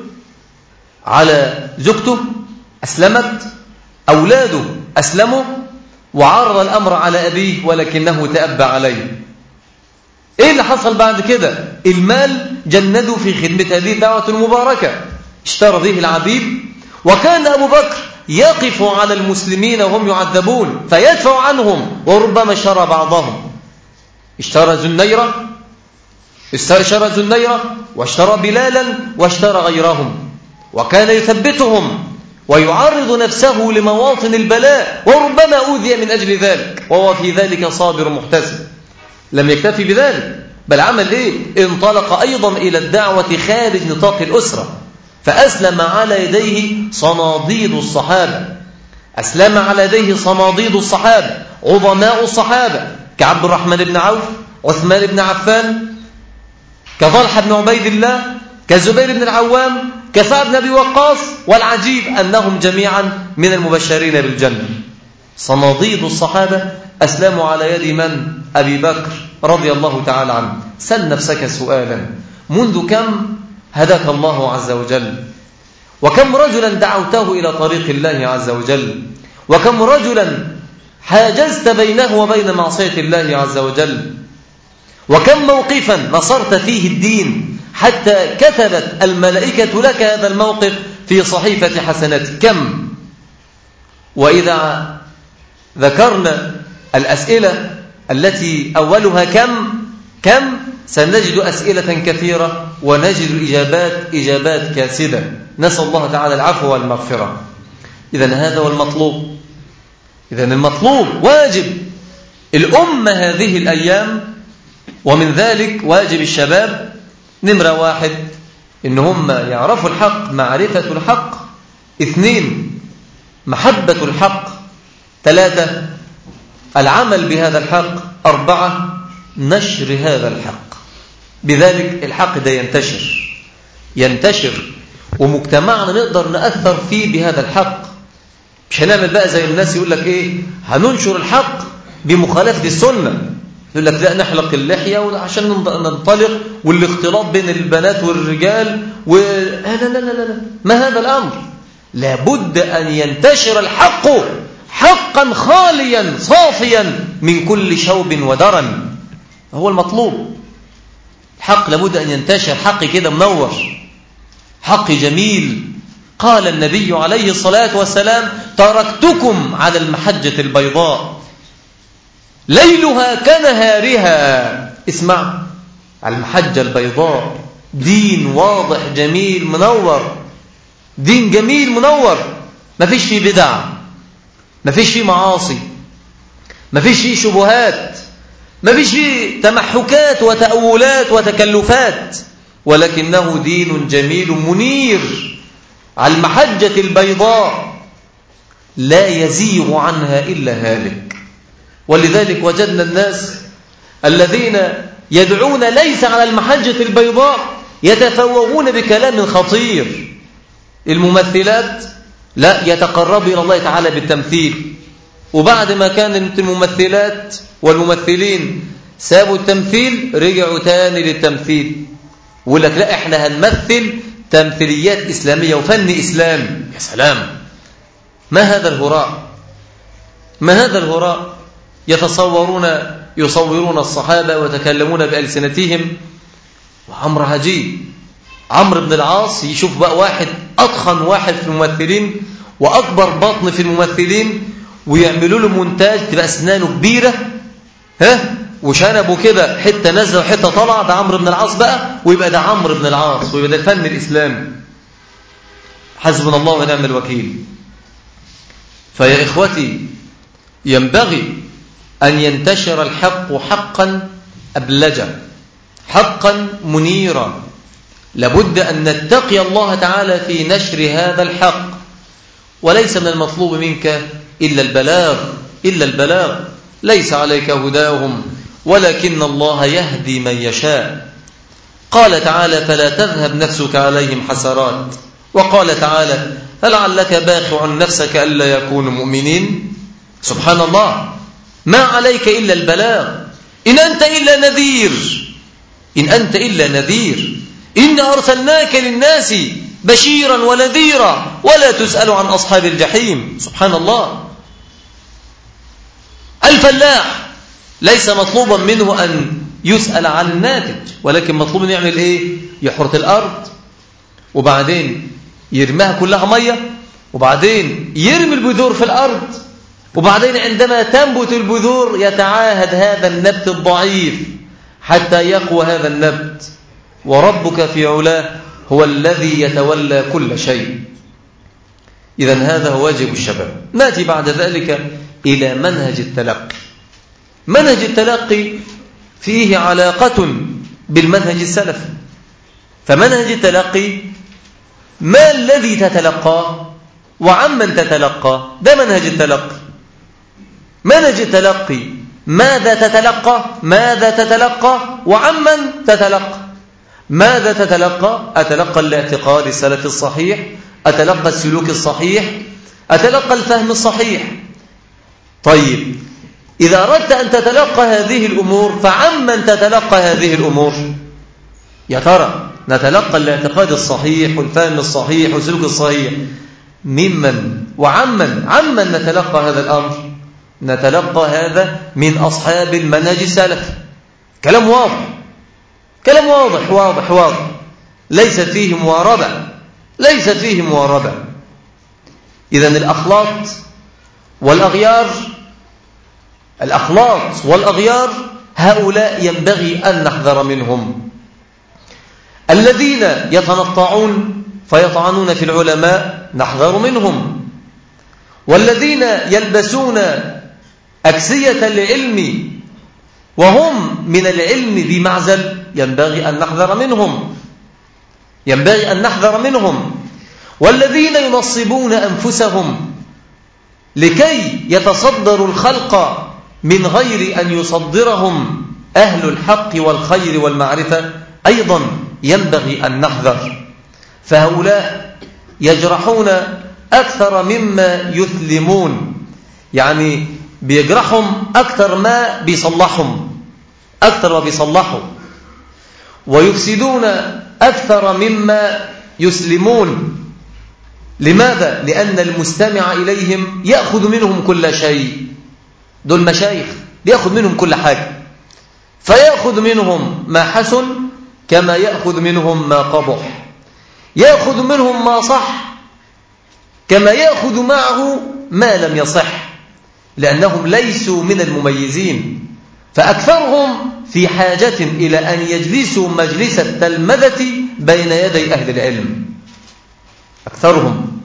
على زوجته، أسلمت، أولاده أسلموا، وعرض الأمر على أبيه ولكنه تأبى عليه. إيه اللي حصل بعد كده؟ المال جندوا في خدمة هذه الدعوة المباركة، اشترى به العبيد، وكان أبو بكر يقف على المسلمين وهم يعذبون فيدفع عنهم، وربما اشترى بعضهم، اشترى زنيرة اشترى زنيرة واشترى بلالا واشترى غيرهم، وكان يثبتهم ويعرض نفسه لمواطن البلاء، وربما أوذي من أجل ذلك، وهو في ذلك صابر محتسب. لم يكتفي بذلك، بل عمل إيه؟ انطلق أيضا إلى الدعوة خارج نطاق الأسرة، فأسلم على يديه صناديد الصحابة، أسلم على يديه صناديد الصحابة، عظماء الصحابة كعبد الرحمن بن عوف، عثمان بن عفان، كطلحة بن عبيد الله، كالزبير بن العوام، كسعد بن أبي وقاص، والعجيب أنهم جميعا من المبشرين بالجنة. صناديد الصحابة أسلموا على يد من؟ أبي بكر رضي الله تعالى عنه. سل نفسك سؤالا: منذ كم هداك الله عز وجل؟ وكم رجلا دعوته إلى طريق الله عز وجل؟ وكم رجلا حاجزت بينه وبين معصية الله عز وجل؟ وكم موقفا نصرت فيه الدين حتى كتبت الملائكة لك هذا الموقف في صحيفة حسناتك؟ كم؟ وإذا ذكرنا الأسئلة التي أولها كم كم سنجد أسئلة كثيرة ونجد الإجابات إجابات كاسدة. نسأل الله تعالى العفو والمغفرة. إذن هذا هو المطلوب. إذن المطلوب واجب الأمة هذه الأيام، ومن ذلك واجب الشباب: نمرة واحد إن هم يعرفوا الحق، معرفة الحق. اثنين، محبة الحق. ثلاثة، العمل بهذا الحق. أربعة، نشر هذا الحق. بذلك الحق ده ينتشر ينتشر ومجتمعنا نقدر نأثر فيه بهذا الحق. مش هنعمل بقى زي الناس يقول لك إيه، هننشر الحق بمخالفة السنة. يقول لك لا، نحلق اللحية عشان ننطلق، والاختلاط بين البنات والرجال و... لا لا لا لا لا، ما هذا الأمر. لابد أن ينتشر الحق حقا خاليا صافيا من كل شوب ودرن. هو المطلوب. الحق لابد أن ينتشر، حق كده منور، حق جميل. قال النبي عليه الصلاة والسلام: تركتكم على المحجة البيضاء ليلها كنهارها. اسمع، على المحجة البيضاء، دين واضح جميل منور، دين جميل منور، ما فيش فيه بدع، ما فيش فيه معاصي، ما فيش فيه شبهات، ما فيش فيه تمحكات وتأولات وتكلفات، ولكنه دين جميل منير على المحجة البيضاء لا يزيغ عنها إلا هالك. ولذلك وجدنا الناس الذين يدعون ليس على المحجة البيضاء يتفوهون بكلام خطير. الممثلات لا يتقرب إلى الله تعالى بالتمثيل، وبعد ما كانت الممثلات والممثلين سابوا التمثيل رجعوا تاني للتمثيل، ويقول لك لا احنا هنمثل تمثيليات إسلامية وفن إسلامي. يا سلام، ما هذا الهراء، ما هذا الهراء. يتصورون يصورون الصحابة ويتكلمون بألسنتهم، وأمر عجيب. عمرو بن العاص يشوف بقى واحد أضخم واحد في الممثلين وأكبر بطن في الممثلين، ويعملوا له مونتاج تبقى أسنانه كبيرة، ها، وشنبه كده حتة نازلة وحتة طالعة، ده عمرو بن العاص بقى، ويبقى ده عمرو بن العاص، ويبقى ده الفن الإسلامي. حسبنا الله ونعم الوكيل. فيا إخوتي، ينبغي أن ينتشر الحق حقا أبلجا، حقا منيرا. لابد أن نتقي الله تعالى في نشر هذا الحق، وليس من المطلوب منك إلا البلاغ إلا البلاغ ليس عليك هداهم ولكن الله يهدي من يشاء. قال تعالى: فلا تذهب نفسك عليهم حسرات. وقال تعالى: فلعلك باخع نفسك ألا يكونوا مؤمنين. سبحان الله، ما عليك إلا البلاغ. إن أنت إلا نذير إن أنت إلا نذير إن أرسلناك للناس بشيرا ونذيرا ولا تسأل عن أصحاب الجحيم. سبحان الله. الفلاح ليس مطلوبا منه أن يسأل عن الناتج، ولكن مطلوب أن يعمل إيه؟ يحرث الأرض، وبعدين يرميها كلها مية، وبعدين يرمي البذور في الأرض، وبعدين عندما تنبت البذور يتعاهد هذا النبت الضعيف حتى يقوى هذا النبت. وربك في علاه هو الذي يتولى كل شيء. إذن هذا هو واجب الشباب. نأتي بعد ذلك إلى منهج التلقي. منهج التلقي فيه علاقة بالمنهج السلفي. فمنهج التلقي ما الذي تتلقاه وعمن تتلقى، ده منهج التلقي. منهج التلقي ماذا تتلقى ماذا تتلقى وعمن تتلقى. ماذا تتلقى؟ أتلقى الاعتقاد السلفي الصحيح، أتلقى السلوك الصحيح، أتلقى الفهم الصحيح. طيب إذا أردت أن تتلقى هذه الأمور فعمن تتلقى هذه الأمور؟ يا ترى نتلقى الاعتقاد الصحيح والفهم الصحيح والسلوك الصحيح ممن وعمن عمن نتلقى هذا الأمر؟ نتلقى هذا من أصحاب المنهج السلفي. كلام واضح، كلام واضح واضح واضح، ليس فيه مواربة، ليس فيه مواربة. إذن الأخلاط والأغيار، الأخلاط والأغيار هؤلاء ينبغي أن نحذر منهم. الذين يتنطعون فيطعنون في العلماء نحذر منهم، والذين يلبسون أكسية العلم وهم من العلم بمعزل ينبغي أن نحذر منهم، ينبغي أن نحذر منهم. والذين ينصبون أنفسهم لكي يتصدروا الخلق من غير أن يصدرهم أهل الحق والخير والمعرفة أيضا ينبغي أن نحذر. فهؤلاء يجرحون أكثر مما يثلمون، يعني بيجرحهم أكثر ما بيصلحهم، أكثر ما بيصلحوا، ويفسدون أكثر مما يسلمون. لماذا؟ لأن المستمع إليهم يأخذ منهم كل شيء. دول مشايخ بيأخذ منهم كل حاجة، فيأخذ منهم ما حسن كما يأخذ منهم ما قبح، يأخذ منهم ما صح كما يأخذ معه ما لم يصح، لأنهم ليسوا من المميزين. فأكثرهم في حاجة إلى أن يجلسوا مجلس التلمذة بين يدي أهل العلم، أكثرهم.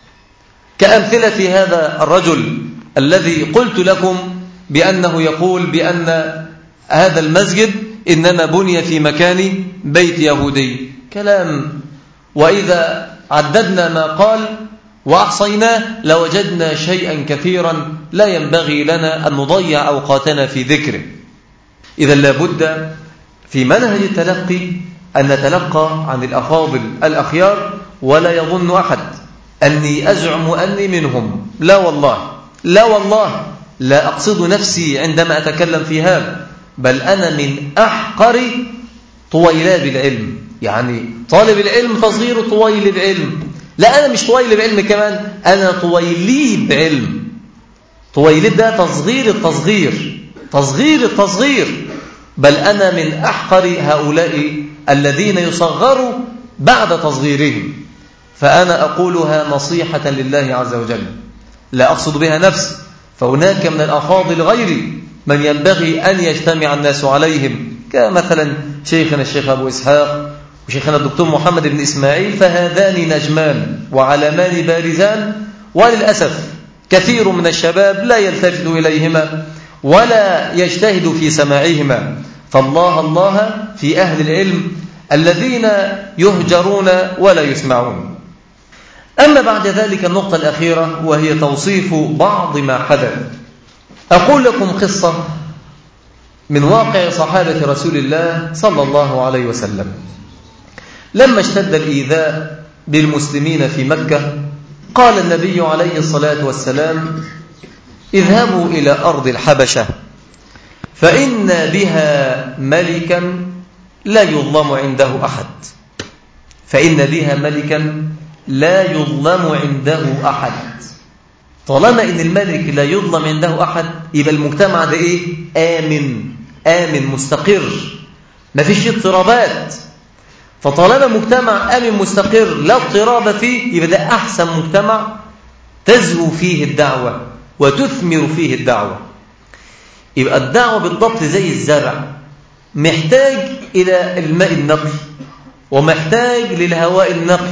كأمثلة هذا الرجل الذي قلت لكم بأنه يقول بأن هذا المسجد إنما بني في مكان بيت يهودي. كلام، وإذا عددنا ما قال وأحصيناه لوجدنا شيئا كثيرا لا ينبغي لنا أن نضيع أوقاتنا في ذكره. إذا لابد في منهج التلقي أن نتلقى عن الأفاضل الأخيار، ولا يظن أحد أني أزعم أني منهم. لا والله، لا والله، لا أقصد نفسي عندما أتكلم في هذا، بل أنا من أحقر طويلاب العلم. يعني طالب العلم تصغير طويلب علم. لا، أنا مش طويلب علم كمان، أنا طويليب علم. طويلب ده تصغير التصغير، تصغير التصغير. بل أنا من أحقر هؤلاء الذين يصغروا بعد تصغيرهم. فأنا أقولها نصيحة لله عز وجل، لا أقصد بها نفسي. فهناك من الأفاضل غيري من ينبغي أن يجتمع الناس عليهم، كمثلا شيخنا الشيخ أبو إسحاق وشيخنا الدكتور محمد بن إسماعيل، فهذان نجمان وعلمان بارزان، وللأسف كثير من الشباب لا يلتفت إليهما ولا يجتهد في سماعهما. فالله الله في أهل العلم الذين يهجرون ولا يسمعون. أما بعد ذلك النقطة الأخيرة وهي توصيف بعض ما حدث. أقول لكم قصة من واقع صحابة رسول الله صلى الله عليه وسلم. لما اشتد الإيذاء بالمسلمين في مكة قال النبي عليه الصلاة والسلام: اذهبوا إلى أرض الحبشة فإن بها ملكا لا يظلم عنده أحد. فإن بها ملكا لا يظلم عنده أحد. طالما إن الملك لا يظلم عنده أحد يبقى المجتمع ده إيه؟ آمن، آمن مستقر، ما فيش اضطرابات. فطالما مجتمع آمن مستقر لا اضطراب فيه يبقى ده أحسن مجتمع تزهو فيه الدعوة وتثمر فيه الدعوة. يبقى الدعوة بالضبط زي الزرع، محتاج إلى الماء النقي، ومحتاج للهواء النقي،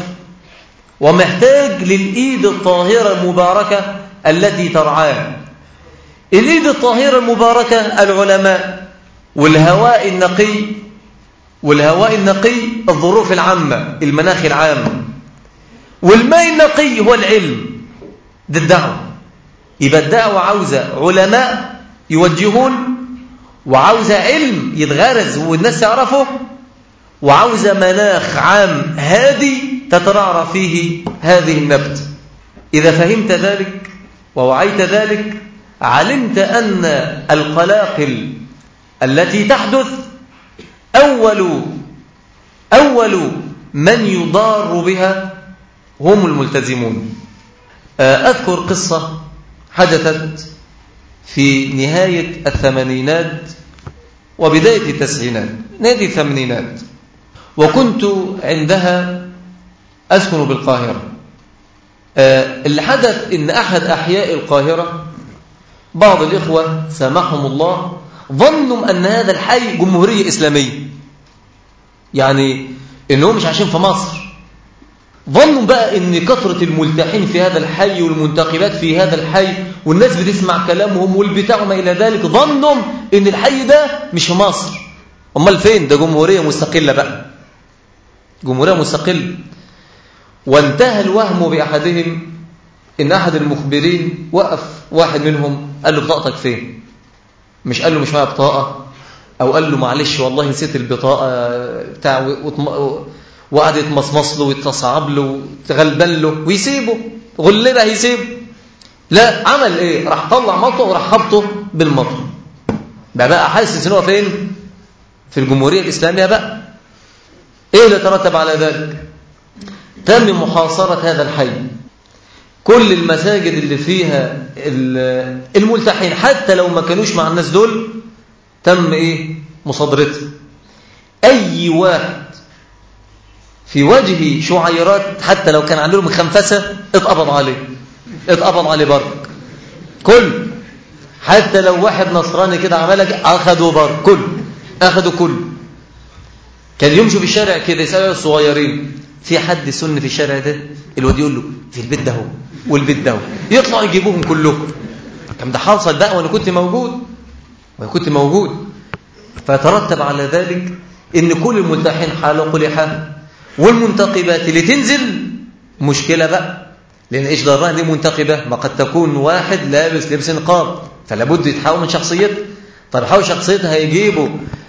ومحتاج للإيد الطاهرة المباركة التي ترعاه. الإيد الطاهرة المباركة العلماء، والهواء النقي، والهواء النقي الظروف العامة المناخ العام، والماء النقي هو العلم. ده الدعوة. يبقى الدعوة عاوزة علماء يوجهون، وعاوزة علم يتغرز والناس يعرفه، وعاوزة مناخ عام هادي تترعرع فيه هذه النبتة. إذا فهمت ذلك ووعيت ذلك علمت أن القلاقل التي تحدث أول أول من يضار بها هم الملتزمون. أذكر قصة حدثت في نهاية الثمانينات وبداية التسعينات، نهاية الثمانينات، وكنت عندها أسكن بالقاهرة. اللي حدث إن أحد أحياء القاهرة بعض الإخوة سامحهم الله ظنوا أن هذا الحي جمهورية إسلامية، يعني إنهم مش عايشين في مصر. ظنوا بقى إن كثرة الملتحين في هذا الحي والمنتخبات في هذا الحي والناس بتسمع كلامهم والبتاع وما إلى ذلك، ظنوا إن الحي ده مش في مصر. أمال فين؟ ده جمهورية مستقلة بقى، جمهورية مستقلة. وانتهى الوهم بأحدهم إن أحد المخبرين وقف واحد منهم قال له بطاقتك فين؟ مش قال له مش معايا بطاقة، أو قال له معلش والله نسيت البطاقة بتاع، وقعد يتمصمص له ويتصعب له وتغلبن له ويسيبه غلبه هيسيبه. لا، عمل ايه؟ راح طلع مطوه وراح خبطه بالمطوه. بقى بقى حاسس ان هو فين؟ في الجمهورية الإسلامية بقى. ايه اللي ترتب على ذلك؟ تم محاصرة هذا الحي، كل المساجد اللي فيها الملتحين حتى لو ما كانوش مع الناس دول تم ايه؟ مصادرتها. اي واحد في وجه شعيرات حتى لو كان عندهم خنفسة اتقبض عليه، اتقبض عليه برك كل، حتى لو واحد نصراني كده عملك اخذوا برك كل، اخذوا كل. كان يمشوا في الشارع كده يسألوا الصغيرين في حد سن في الشارع ده؟ الواد يقول له في البيت ده هو والبيت ده هو، يطلعوا يجيبوهم كلهم. كان ده حاصل بقى وانا كنت موجود وانا كنت موجود. فترتب على ذلك ان كل الملتحين حلقوا لحى، والمنتقبات اللي تنزل مشكلة بقى، لأن إيش ضرها دي منتقبة؟ ما قد تكون واحد لابس لبس نقاب، فلا بد يتحاول من شخصيته. طيب حاول شخصيتها هيجيبوا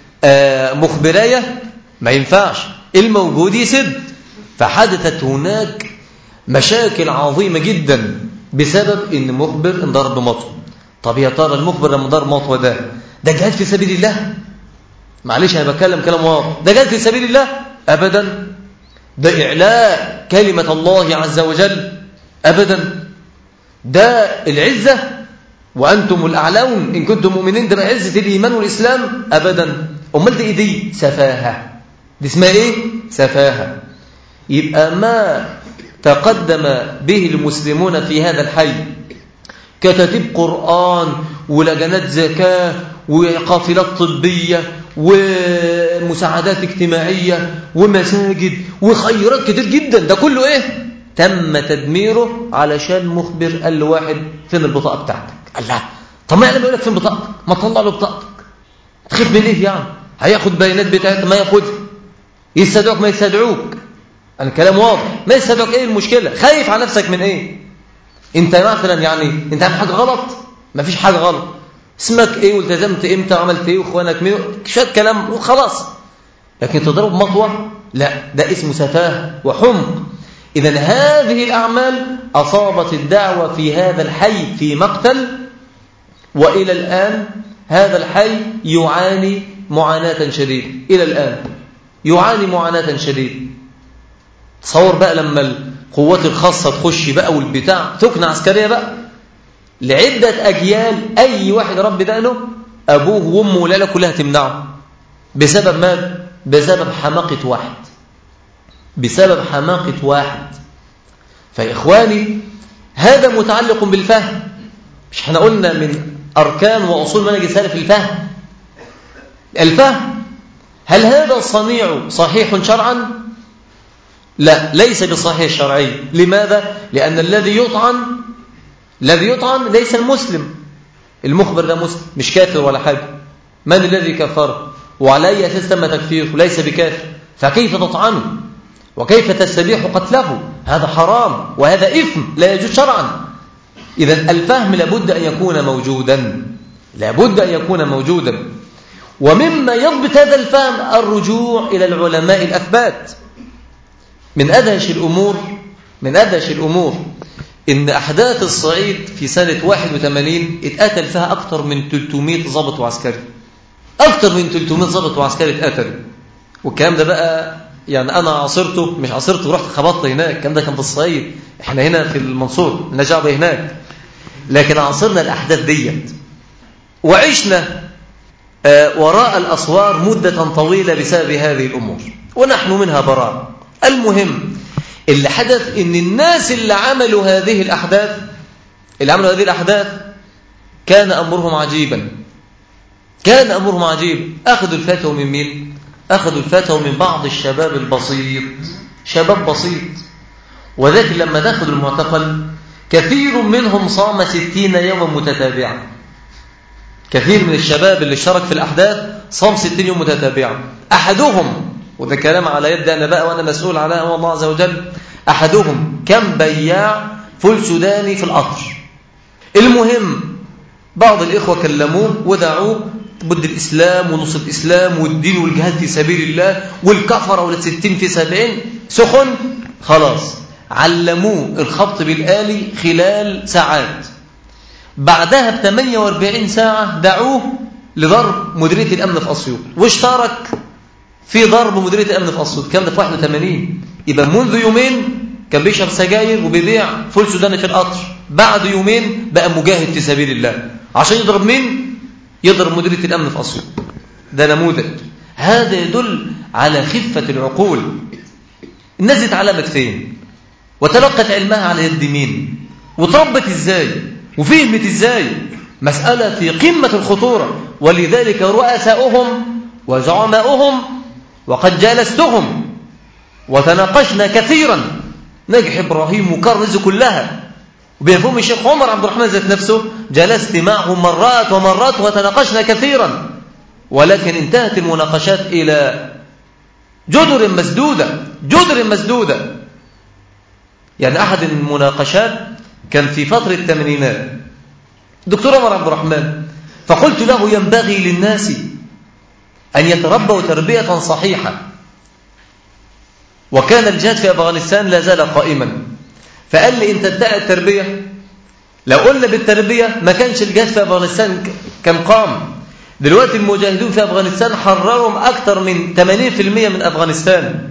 آه مخبراية؟ ما ينفعش، الموجود يسد. فحدثت هناك مشاكل عظيمة جدا بسبب إن مخبر انضرب بمطوة. طب يا ترى المخبر لما ضرب مطوة ده ده جهاد في سبيل الله؟ معلش أنا بتكلم كلام واضح، ده جهاد في سبيل الله؟ أبدا، ده إعلاء كلمة الله عز وجل، أبدا، ده العزة وأنتم الأعلون إن كنتم مؤمنين، ده عزة الإيمان والإسلام، أبدا. أمال دي إيه؟ دي سفاهة، دي اسمها إيه؟ سفاهة. يبقى ما تقدم به المسلمون في هذا الحي كتاتيب قرآن ولجنات زكاة وقافلات طبية ومساعدات اجتماعية ومساجد وخيرات كتير جدا، ده كله ايه؟ تم تدميره علشان مخبر قال له واحد فين البطاقة بتاعتك؟ قال لا، طب ما يعلم يقول لك فين بطاقتك؟ ما تطلع له بطاقتك. تخيف من ايه يعني؟ هياخد بيانات بتاعتك؟ ما ياخدها. يستدعوك ما يستدعوك، انا كلام واضح، ما يستدعوك. ايه المشكلة؟ خايف على نفسك من ايه؟ انت مثلا يعني انت عامل حاجة غلط؟ ما فيش حاجة غلط. اسمك ايه والتزمت امتى وعملت ايه واخوانك مين؟ شويه كلام وخلاص. لكن تضرب مطوه؟ لا، ده اسمه سفاهه وحمق. اذا هذه الاعمال اصابت الدعوه في هذا الحي في مقتل، والى الان هذا الحي يعاني معاناه شديده، الى الان يعاني معاناه شديده. تصور بقى لما القوات الخاصه تخش بقى والبتاع ثكنه عسكريه بقى لعدة أجيال، أي واحد رب دقنه أبوه وأمه والعيلة كلها تمنعه بسبب ماذا؟ بسبب حماقة واحد، بسبب حماقة واحد. فإخواني هذا متعلق بالفهم. مش احنا قلنا من أركان وأصول منهج السلف الفهم؟ الفهم هل هذا الصنيع صحيح شرعا؟ لا، ليس بصحيح شرعي. لماذا؟ لأن الذي يطعن الذي يطعن ليس المسلم، المخبر ده مسلم مش كافر ولا حاجة. من الذي كفره؟ وعلى أي أساس تم تكفيره؟ ليس بكافر، فكيف تطعنه وكيف تستبيح قتله؟ هذا حرام وهذا إثم لا يجوز شرعا. إذن الفهم لابد أن يكون موجودا، لابد أن يكون موجودا. ومما يضبط هذا الفهم الرجوع إلى العلماء الأثبات. من أدهش الأمور من أدهش الأمور إن أحداث الصعيد في سنة واحد وثمانين اتقتل فيها أكثر من ثلاثمائة ضابط وعسكري، أكثر من ثلاثمائة ضابط وعسكري اتقتلوا. والكلام ده بقى يعني أنا عاصرته، مش عاصرته ورحت خبطت هناك، الكلام ده كان في الصعيد، إحنا هنا في المنصور نجعب هناك، لكن عاصرنا الأحداث ديت وعشنا وراء الأسوار مدة طويلة بسبب هذه الأمور، ونحن منها براء. المهم اللي حدث إن الناس اللي عملوا هذه الأحداث اللي عملوا هذه الأحداث كان أمرهم عجيبا كان أمرهم عجيب. أخذوا الفتوى من مين؟ أخذوا الفتوى من بعض الشباب البسيط، شباب بسيط. وذلك لما دخلوا المعتقل كثير منهم صام ستين يوما متتابعا. كثير من الشباب اللي شارك في الأحداث صام ستين يوم متتابعا. أحدهم، وده كلام على يد أنا بقى وأنا مسؤول على الله عز وجل، أحدهم كان بياع فول سوداني في القطر. المهم بعض الإخوة كلموه ودعوه ضد الإسلام ونصر الإسلام والدين والجهاد في سبيل الله والكفرة ولا ستين في سبعين. سخن خلاص، علموه الخبط بالآلي خلال ساعات. بعدها ب ثمانية وأربعين ساعة دعوه لضرب مديرية الأمن في أسيوط، واشترك في ضرب مديرية الأمن في أسيوط. كان ده في واحد وثمانين، يبقى منذ يومين كان بيشرب سجاير وبيبيع فول سوداني في القطر، بعد يومين بقى مجاهد في سبيل الله عشان يضرب مين؟ يضرب مديرية الأمن في أسيوط. ده نموذج. هذا يدل على خفة العقول. الناس دي اتعلمت فين؟ وتلقت علمها على يد مين؟ وتربت ازاي؟ وفهمت ازاي؟ مسألة في قمة الخطورة. ولذلك رؤساؤهم وزعماؤهم وقد جالستهم وتناقشنا كثيرا، نجح إبراهيم وكرز كلها، وبيفهم الشيخ عمر عبد الرحمن ذات نفسه جلست معه مرات ومرات وتناقشنا كثيرا، ولكن انتهت المناقشات إلى جدر مسدودة جدر مسدودة. يعني أحد المناقشات كان في فترة الثمانينات، دكتور عمر عبد الرحمن، فقلت له ينبغي للناس أن يتربوا تربية صحيحة، وكان الجهاد في أفغانستان لا زال قائما. فقال لي انت تدعي التربية، لو قلنا بالتربية ما كانش الجهاد في أفغانستان كان قام. دلوقتي المجاهدون في أفغانستان حررهم أكثر من ثمانين بالمئة من أفغانستان،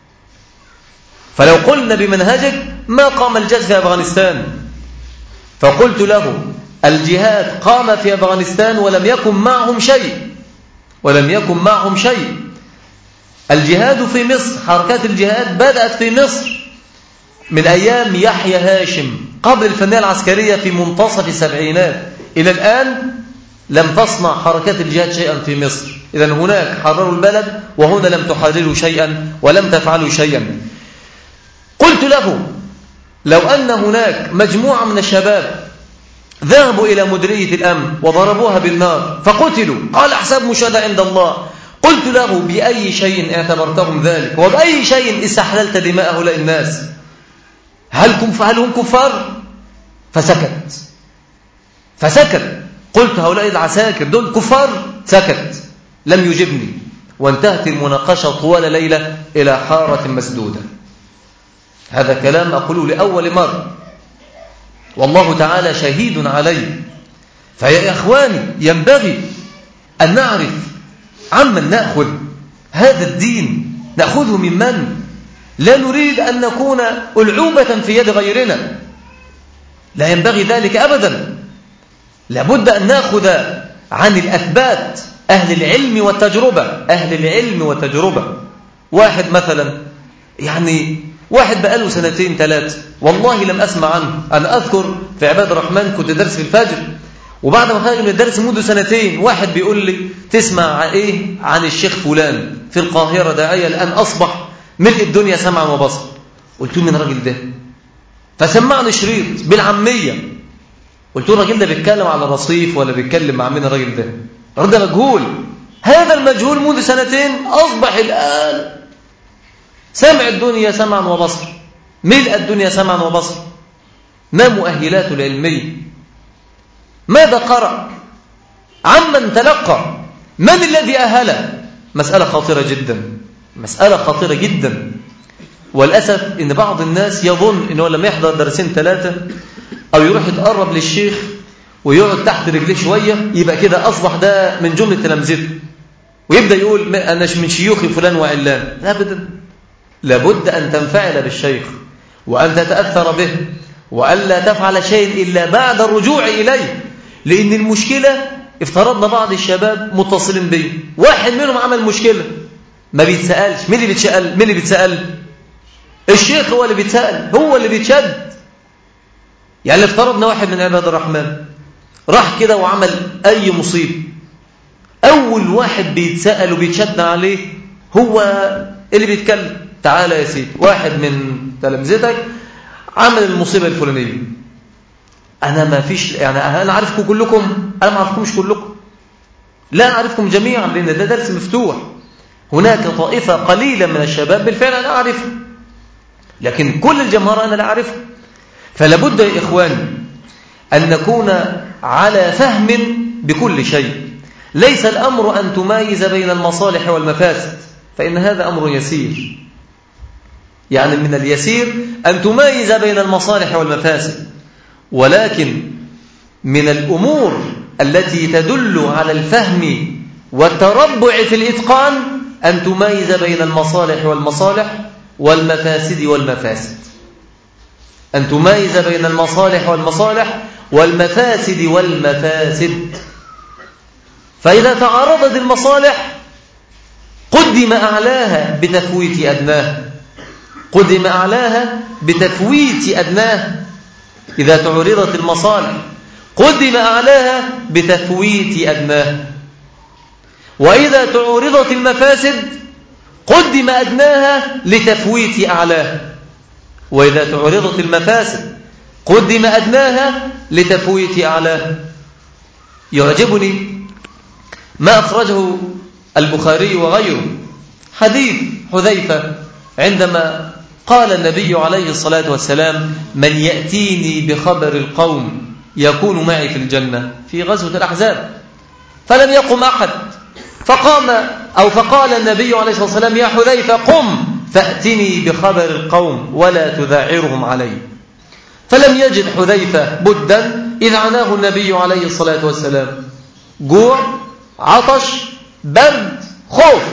فلو قلنا بمنهجك ما قام الجهاد في أفغانستان. فقلت له الجهاد قام في أفغانستان ولم يكن معهم شيء ولم يكن معهم شيء الجهاد في مصر، حركات الجهاد بدأت في مصر من أيام يحيى هاشم قبل الفنية العسكرية في منتصف السبعينات إلى الآن لم تصنع حركات الجهاد شيئا في مصر. إذن هناك حرروا البلد وهنا لم تحرروا شيئا ولم تفعلوا شيئا. قلت له لو أن هناك مجموعة من الشباب ذهبوا إلى مديرية الأمن وضربوها بالنار فقتلوا، قال حساب مشاهدة عند الله. قلت له بأي شيء اعتبرتهم ذلك وبأي شيء استحللت دماء هؤلاء الناس؟ هل هل هم كفار؟ فسكت فسكت قلت هؤلاء العساكر دول كفار؟ سكت لم يجبني، وانتهت المناقشة طوال ليلة إلى حارة مسدودة. هذا كلام أقوله لأول مرة والله تعالى شهيد علي. فيا إخواني ينبغي أن نعرف عمن نأخذ هذا الدين، نأخذه من من؟ لا نريد أن نكون ألعوبة في يد غيرنا، لا ينبغي ذلك أبدا. لابد أن نأخذ عن الأثبات، أهل العلم والتجربة أهل العلم والتجربة. واحد مثلا يعني واحد بقاله سنتين ثلاثة والله لم أسمع عنه. أنا أذكر في عباد الرحمن كنت درس في الفجر، وبعد ما خرج من الدرس منذ سنتين واحد بيقول لي تسمع إيه عن الشيخ فلان في القاهرة داعية الآن أصبح ملء الدنيا سمعا وبصر. قلت له من الراجل ده؟ فسمعني شريط بالعامية. قلت له الراجل ده بيتكلم على رصيف ولا بيتكلم مع مين الراجل ده؟ الراجل ده مجهول. هذا المجهول منذ سنتين أصبح الآن سمع الدنيا سمعا وبصر، ملء الدنيا سمعا وبصر. ما مؤهلاته العلمية؟ ماذا قرأ؟ عمن تلقى؟ من الذي أهله؟ مسألة خطيرة جدا، مسألة خطيرة جدا. والأسف إن بعض الناس يظن إنه لما يحضر درسين ثلاثة أو يروح يتقرب للشيخ ويقعد تحت رجليه شوية يبقى كده أصبح ده من جملة تلامذته، ويبدأ يقول أنا من شيوخي فلان وعلان. أبدا، لابد أن تنفعل بالشيخ وأن تتأثر به وألا تفعل شيء إلا بعد الرجوع إليه. لأن المشكلة افترضنا بعض الشباب متصلين به، واحد منهم عمل مشكلة ما بيتسألش. مين اللي بيتسأل؟ مين اللي بيتسأل؟ الشيخ هو اللي بيتسأل، هو اللي بيتشد. يعني افترضنا واحد من عباد الرحمن راح كده وعمل أي مصيبة، أول واحد بيتسأل وبيتشد عليه هو اللي بيتكلم. تعالى يا سيدي، واحد من تلامذتك عمل المصيبة الفلانية، أنا ما فيش يعني أنا عارفكم كلكم، أنا ما أعرفكمش كلكم، لا أعرفكم جميعا، لأن ده درس مفتوح. هناك طائفة قليلة من الشباب بالفعل أنا أعرفه، لكن كل الجمهور أنا لا أعرفه. فلابد يا إخواني أن نكون على فهم بكل شيء. ليس الأمر أن تمايز بين المصالح والمفاسد، فإن هذا أمر يسير. يعني من اليسير أن تمايز بين المصالح والمفاسد، ولكن من الأمور التي تدل على الفهم والتربع في الإتقان أن تمايز بين المصالح والمصالح والمفاسد والمفاسد، أن تمايز بين المصالح والمصالح والمفاسد والمفاسد. فإذا تعارضت المصالح قدم أعلاها بتفويت أدناها، قدم أعلاها بتفويت أدناها. إذا تعرضت المصالح قدم أعلاها بتفويت أدناها، وإذا تعرضت المفاسد قدم أدناها لتفويت أعلاها، وإذا تعرضت المفاسد قدم أدناها لتفويت أعلاها. يعجبني ما أخرجه البخاري وغيره حديث حذيفة عندما قال النبي عليه الصلاة والسلام من يأتيني بخبر القوم يكون معي في الجنة، في غزوة الأحزاب. فلم يقم أحد، فقام أو فقال النبي عليه الصلاة والسلام يا حذيفة قم فأتني بخبر القوم ولا تذاعرهم علي. فلم يجد حذيفة بدا إذ عناه النبي عليه الصلاة والسلام، جوع، عطش، برد، خوف.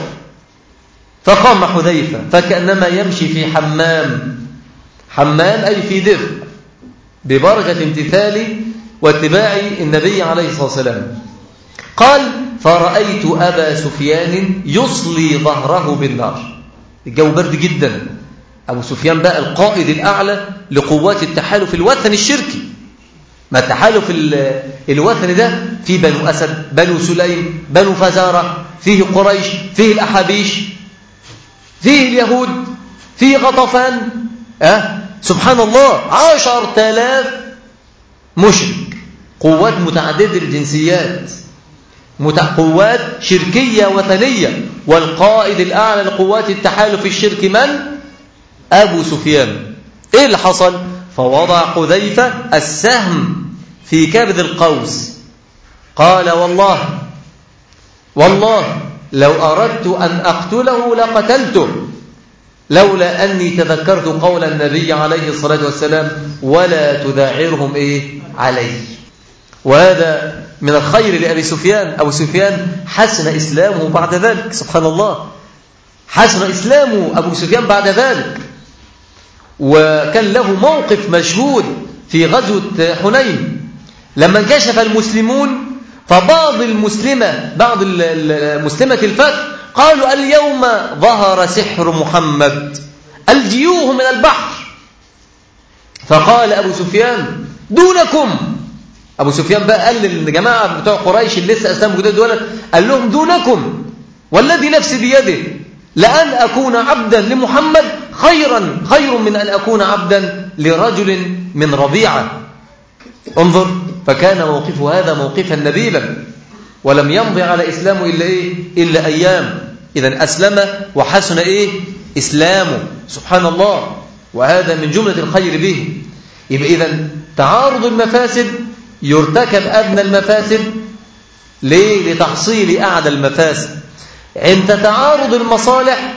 فقام حذيفة فكأنما يمشي في حمام، حمام أي في دفء، ببركة امتثال واتباع النبي عليه الصلاة والسلام. قال فرأيت أبا سفيان يصلي ظهره بالنار. الجو برد جدا، أبو سفيان بقى القائد الأعلى لقوات التحالف الوثني الشركي. ما التحالف الوثني ده في بنو أسد، بنو سليم، بنو فزارة، فيه قريش، فيه الأحابيش، فيه اليهود، فيه غطفان. أه؟ سبحان الله، عشر تلاف مشرك، قوات متعددة الجنسيات، قوات شركية وثنية. والقائد الأعلى لقوات التحالف الشركي من؟ أبو سفيان. إيه اللي حصل؟ فوضع حذيفة السهم في كبد القوس، قال والله والله لو أردت أن أقتله لقتلته، لولا أني تذكرت قول النبي عليه الصلاة والسلام ولا تذاعرهم إيه عليه. وهذا من الخير لأبي سفيان. أبو سفيان حسن إسلامه بعد ذلك، سبحان الله، حسن إسلامه أبو سفيان بعد ذلك، وكان له موقف مشهود في غزوة حنين لما انكشف المسلمون. فبعض المسلمة بعض المسلمة الفتح قالوا اليوم ظهر سحر محمد، ألجيوه من البحر. فقال أبو سفيان دونكم. أبو سفيان بقى قال للجماعة بتوع قريش اللي لسه أسلموا جداد دولت، قال لهم دونكم والذي نفسي بيده لأن أكون عبدا لمحمد خيرا خير من أن أكون عبدا لرجل من ربيعة. انظر، فكان موقفه هذا موقفا نبيلا، ولم يمضي على إسلامه إلا إيه؟ إلا أيام. إذن أسلم وحسن إيه؟ إسلامه، سبحان الله. وهذا من جملة الخير به. يبقى إذن تعارض المفاسد يرتكب أدنى المفاسد ليه؟ لتحصيل أعلى المفاسد. عند تعارض المصالح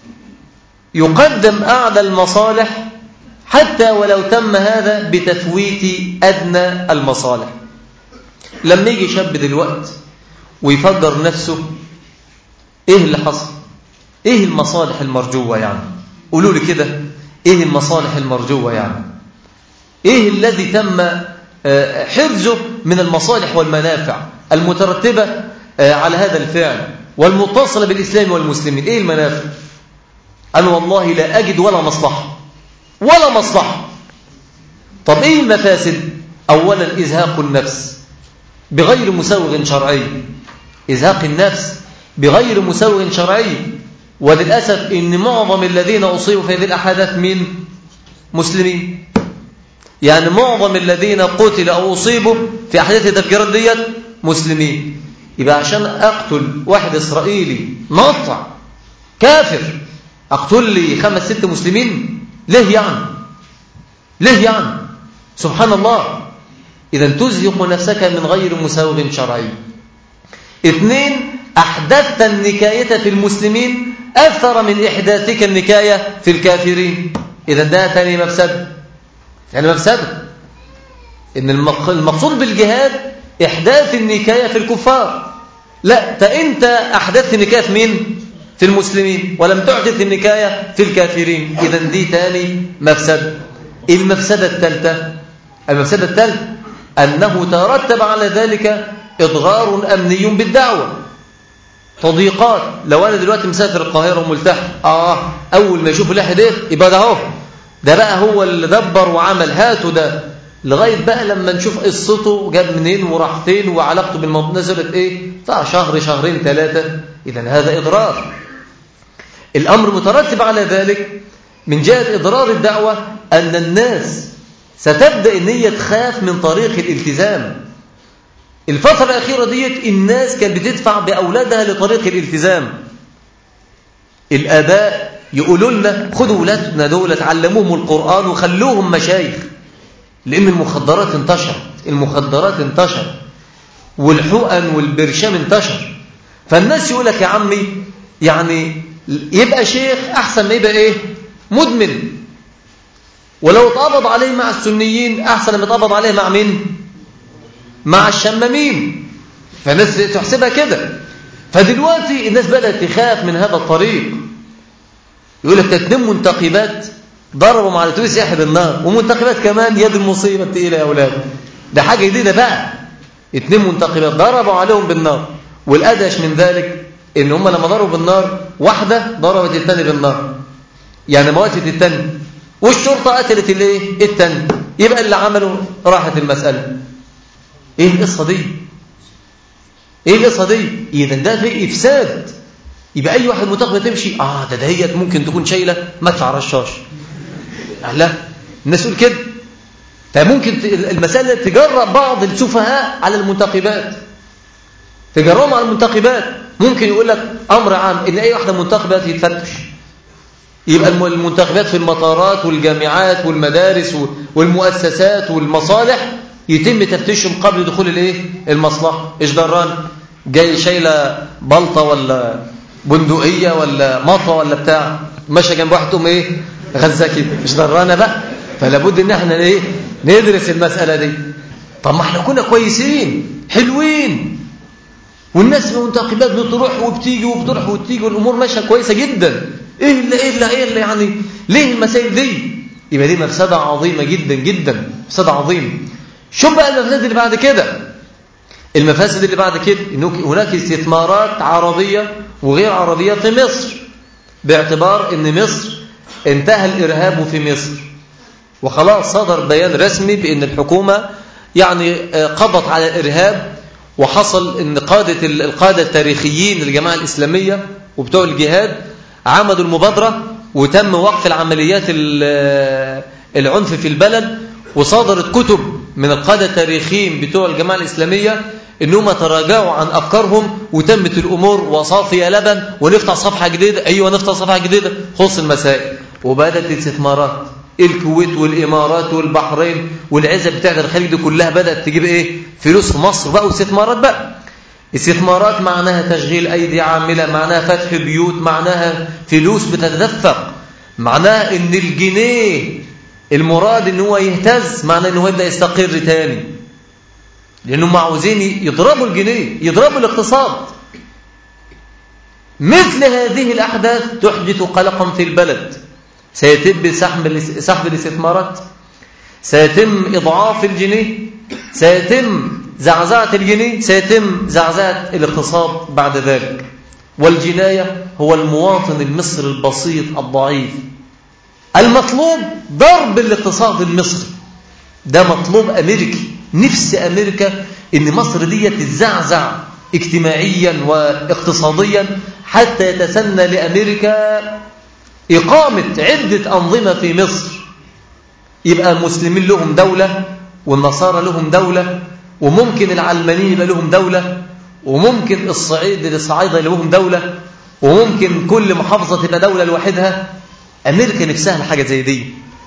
يقدم أعلى المصالح حتى ولو تم هذا بتفويت أدنى المصالح. لما يجي شاب دلوقتي ويفجر نفسه، إيه اللي حصل؟ إيه المصالح المرجوة يعني؟ قولوا لي كده، إيه المصالح المرجوة يعني؟ إيه الذي تم حرزه من المصالح والمنافع المترتبة على هذا الفعل والمتصلة بالإسلام والمسلمين؟ إيه المنافع؟ أنا والله لا أجد ولا مصلحة ولا مصلحة. طب إيه المفاسد؟ أولا إزهاق النفس بغير مسوغ شرعي، إزهاق النفس بغير مسوغ شرعي. وللأسف إن معظم الذين أصيبوا في هذه الأحداث من مسلمين، يعني معظم الذين قتل أو أصيبوا في أحداث التفجيرات ديت مسلمين. يبقى عشان أقتل واحد إسرائيلي نطع كافر أقتل لي خمس ست مسلمين؟ ليه يعني؟ ليه يعني؟ سبحان الله. إذا تزهق نفسك من غير مساوغ شرعي. اثنين، أحدثت النكاية في المسلمين أكثر من إحداثك النكاية في الكافرين. إذا ده تاني مفسد، يعني مفسد إن المقصود بالجهاد إحداث النكاية في الكفار. لا، فأنت أحدثت النكاية في مين؟ في المسلمين، ولم تحدث النكاية في الكافرين. إذا دي تاني مفسد. المفسدة الثالثة، المفسدة الثالثة أنه ترتب على ذلك إضغار أمني بالدعوة، تضييقات. لو أنا دلوقتي مسافر القاهرة وملتحي، آه أول ما يشوف الأحداث يبقى ده هو ده بقى هو اللي دبر وعمل، هاته ده، لغاية بقى لما نشوف قصته جاب منين وراح فين وعلاقته بالموضوع نزلت إيه فشهر شهرين ثلاثة. إذا هذا إضرار. الأمر مترتب على ذلك من جهة إضرار الدعوة أن الناس ستبدأ إن هي تخاف من طريق الالتزام. الفترة الأخيرة ديت الناس كانت بتدفع بأولادها لطريق الالتزام. الآباء يقولوا لنا خذوا أولادنا دول تعلموهم القرآن وخلوهم مشايخ، لأن المخدرات انتشرت، المخدرات انتشرت والحقن والبرشام انتشر. فالناس يقول لك يا عمي يعني يبقى شيخ أحسن ما يبقى إيه مدمن، ولو اتقبض عليه مع السنيين أحسن ما اتقبض عليه مع مين؟ مع الشمامين. فالناس تحسبها كده. فدلوقتي الناس بدأت تخاف من هذا الطريق. يقول لك تتنم منتقبات ضربوا مع الاتوبيس يحب النار، ومنتقبات كمان يد المصيبة الثقيلة يا أولاد. ده حاجة جديدة بقى، اتنين منتقبات ضربوا عليهم بالنار. والأدهش من ذلك إن هم لما ضربوا بالنار واحدة ضربت الثاني بالنار، يعني موتت الثاني، والشرطة قتلت الايه الثاني. يبقى اللي عملوا راحت المسألة. ايه القصة دي؟ ايه القصة دي؟ إذا ده في إفساد. يبقى أي واحد منتقبة تمشي آه ده دهيت ممكن تكون شايلة مدفع رشاش. لا، الناس تقول كده. فممكن المسألة تجرأ بعض السفهاء على المنتقبات، تجرأهم على المنتقبات. ممكن يقول لك أمر عام إن أي واحدة منتقبة يتفتش، يبقى المنتخبات في المطارات والجامعات والمدارس والمؤسسات والمصالح يتم تفتيشهم قبل دخول الايه المصلحه. ايش دران جاي شايله بلطه ولا بندقيه ولا مطوه ولا بتاع ماشيه جنب واحد تقوم ايه غزه كده، ايش درانا بقى. فلا بد ان احنا ايه ندرس المساله دي. طب ما احنا كنا كويسين حلوين والناس منتقبات بتروح وبتيجي وبتروح وبتيجي والامور ماشيه كويسه جدا، ايه اللي ايه اللي ايه اللي يعني ليه المسائل دي؟ يبقى دي مفسده عظيمه جدا جدا، مفسده عظيمه. شوف بقى المفاسد اللي بعد كده. المفاسد اللي بعد كده ان هناك استثمارات عربيه وغير عربيه في مصر، باعتبار ان مصر انتهى الارهاب في مصر وخلاص صدر بيان رسمي بان الحكومه يعني قضت على الارهاب، وحصل ان قاده القاده التاريخيين للجماعه الاسلاميه وبتوع الجهاد عملوا المبادرة وتم وقف العمليات العنف في البلد، وصادرت كتب من القادة التاريخيين بتوع الجماعة الإسلامية إنهم تراجعوا عن أفكارهم وتمت الأمور وصافية لبن ونفتح صفحة جديدة. أيوة نفتح صفحة جديدة خص المسائل. وبدأت الاستثمارات، الكويت والإمارات والبحرين والعزة بتاعت الخليج دي كلها بدأت تجيب إيه فلوس في مصر بقى واستثمارات بقى. استثمارات معناها تشغيل أيدي عاملة، معناها فتح بيوت، معناها فلوس بتتدفق، معناها إن الجنيه المراد إن هو يهتز، معناه إن هو يبدأ يستقر تاني، لأنهم عاوزين يضربوا الجنيه، يضربوا الاقتصاد. مثل هذه الأحداث تحدث قلقا في البلد. سيتم سحب الاستثمارات، سيتم إضعاف الجنيه، سيتم زعزعة الجنيه، سيتم زعزعة الاقتصاد بعد ذلك. والجناية هو المواطن المصري البسيط الضعيف. المطلوب ضرب الاقتصاد المصري، ده مطلوب أمريكي. نفس أمريكا إن مصر دي تتزعزع اجتماعيا واقتصاديا حتى يتسنى لأمريكا إقامة عدة أنظمة في مصر، يبقى المسلمين لهم دولة والنصارى لهم دولة، وممكن العلمانيين يبقى لهم دولة، وممكن الصعيد للصعايدة لهم دولة، وممكن كل محافظة تبقى دولة لوحدها. أمريكا نفسها لحاجة زي دي،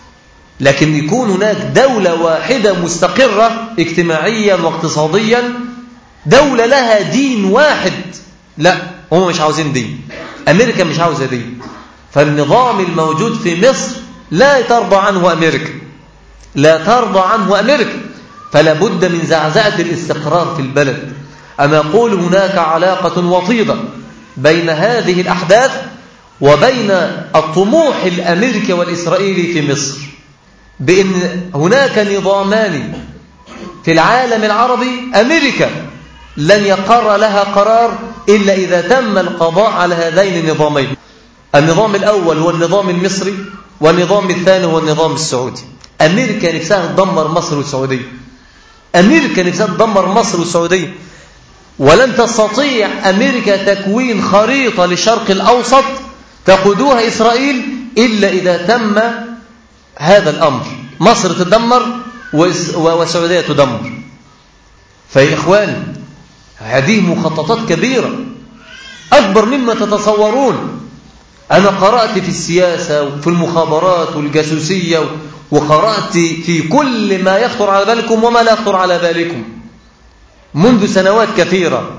لكن يكون هناك دولة واحدة مستقرة اجتماعيا واقتصاديا، دولة لها دين واحد. لا، هم مش عاوزين دين، أمريكا مش عاوزة دين. فالنظام الموجود في مصر لا ترضى عنه أمريكا، لا ترضى عنه أمريكا، فلا بد من زعزعة الاستقرار في البلد. أنا أقول هناك علاقة وطيدة بين هذه الأحداث وبين الطموح الأمريكي والإسرائيلي في مصر، بأن هناك نظامان في العالم العربي أمريكا لن يقر لها قرار إلا إذا تم القضاء على هذين النظامين. النظام الأول هو النظام المصري، والنظام الثاني هو النظام السعودي. أمريكا نفسها تدمر مصر والسعودية، أمريكا نفسها تدمر مصر والسعودية، ولن تستطيع أمريكا تكوين خريطة للشرق الأوسط تقودها إسرائيل إلا إذا تم هذا الأمر. مصر تدمر والسعودية تدمر. فيا إخوان، هذه مخططات كبيرة أكبر مما تتصورون. أنا قرأت في السياسة وفي المخابرات والجاسوسية، وقرأت في كل ما يخطر على بالكم وما لا يخطر على بالكم منذ سنوات كثيرة،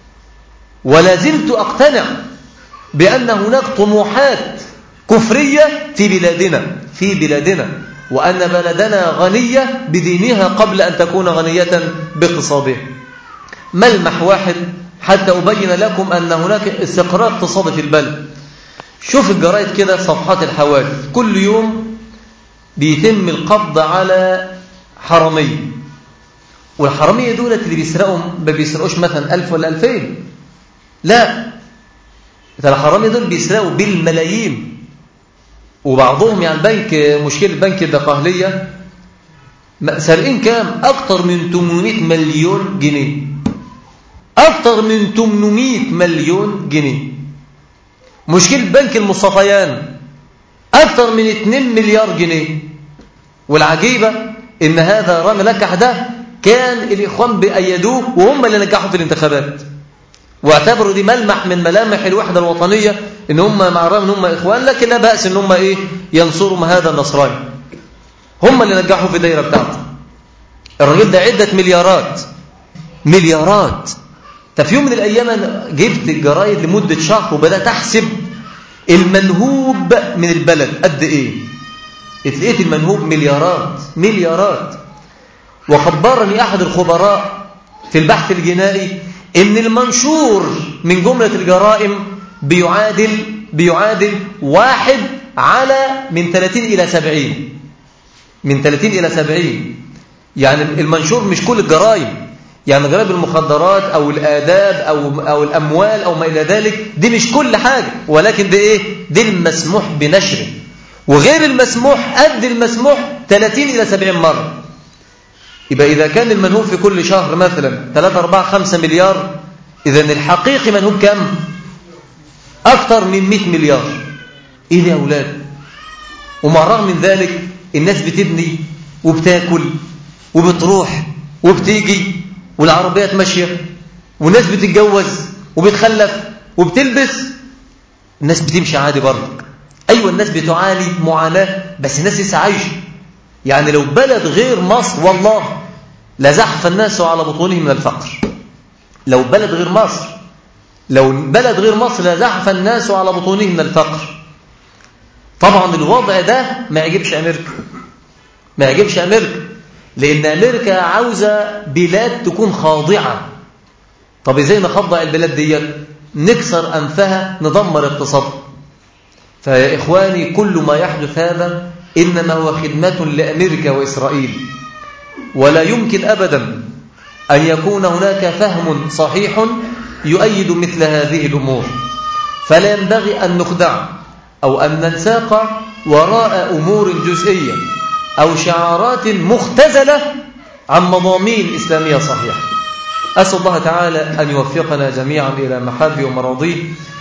ولا زلت أقتنع بأن هناك طموحات كفرية في بلادنا في بلادنا وأن بلدنا غنية بدينها قبل أن تكون غنية باقتصادها. ملمح واحد حتى أبين لكم أن هناك استقرار اقتصادي في البلد. شوف الجرائد كده، صفحات الحوادث، كل يوم بيتم القبض على حرامية، والحرامية دولت اللي بيسرقوا ما بيسرقوش مثلا ألف ولا ألفين، لا، الحرامية دول بيسرقوا بالملايين. وبعضهم يعني بنك، مشكلة بنك الدقهلية سارقين كام؟ أكتر من ثمانمائة مليون جنيه، أكتر من ثمانمائة مليون جنيه. مشكلة بنك المصطفيان أكثر من اثنين مليار جنيه. والعجيبة إن هذا رامي لكح ده كان الإخوان بأيدوه وهم اللي نجحوا في الانتخابات، واعتبروا دي ملمح من ملامح الوحدة الوطنية، إن هم مع رغم إن هم إخوان لكن لا بأس إن هم إيه ينصروا هذا النصراني. هم اللي نجحوا في الدائرة بتاعته. الراجل ده عدة مليارات مليارات. ففي يوم من الأيام جبت الجرايد لمدة شهر وبدأت أحسب المنهوب من البلد قد إيه. اتلقيت المنهوب مليارات مليارات. وخبرني أحد الخبراء في البحث الجنائي إن المنشور من جملة الجرائم بيعادل بيعادل واحد على من ثلاثين إلى سبعين من ثلاثين إلى سبعين. يعني المنشور مش كل الجرائم، يعني جرائم المخدرات أو الآداب أو أو الأموال أو ما إلى ذلك، دي مش كل حاجة، ولكن دي إيه؟ دي المسموح بنشره، وغير المسموح قد المسموح ثلاثين إلى سبعين مرة. يبقى إذا كان المنهوب في كل شهر مثلا ثلاثة أربعة خمسة مليار، إذا الحقيقي منهوب كم؟ أكثر من مئة مليار. إيه ده يا أولاد؟ ومع الرغم من ذلك الناس بتبني وبتاكل وبتروح وبتيجي والعربيات ماشية، والناس بتتجوز وبتخلف وبتلبس، الناس بتمشي عادي برضه. أيوة الناس بتعاني معاناة، بس الناس لسه عايشة. يعني لو بلد غير مصر والله لزحف الناس على بطونهم من الفقر، لو بلد غير مصر لو بلد غير مصر لزحف الناس على بطونهم من الفقر. طبعا الوضع ده ما يعجبش أمريكا ما يعجبش أمريكا لأن أمريكا عاوزة بلاد تكون خاضعة. طب إزاي نخضع البلاد دي؟ نكسر أنفها، ندمر اقتصاد. فيا إخواني كل ما يحدث هذا إنما هو خدمة لأمريكا وإسرائيل، ولا يمكن أبدا أن يكون هناك فهم صحيح يؤيد مثل هذه الأمور. فلا ينبغي أن نخدع أو أن ننساق وراء أمور جزئية أو شعارات مختزلة عن مضامين إسلامية صحيحة. أسأل الله تعالى أن يوفقنا جميعا إلى محابه ومراضيه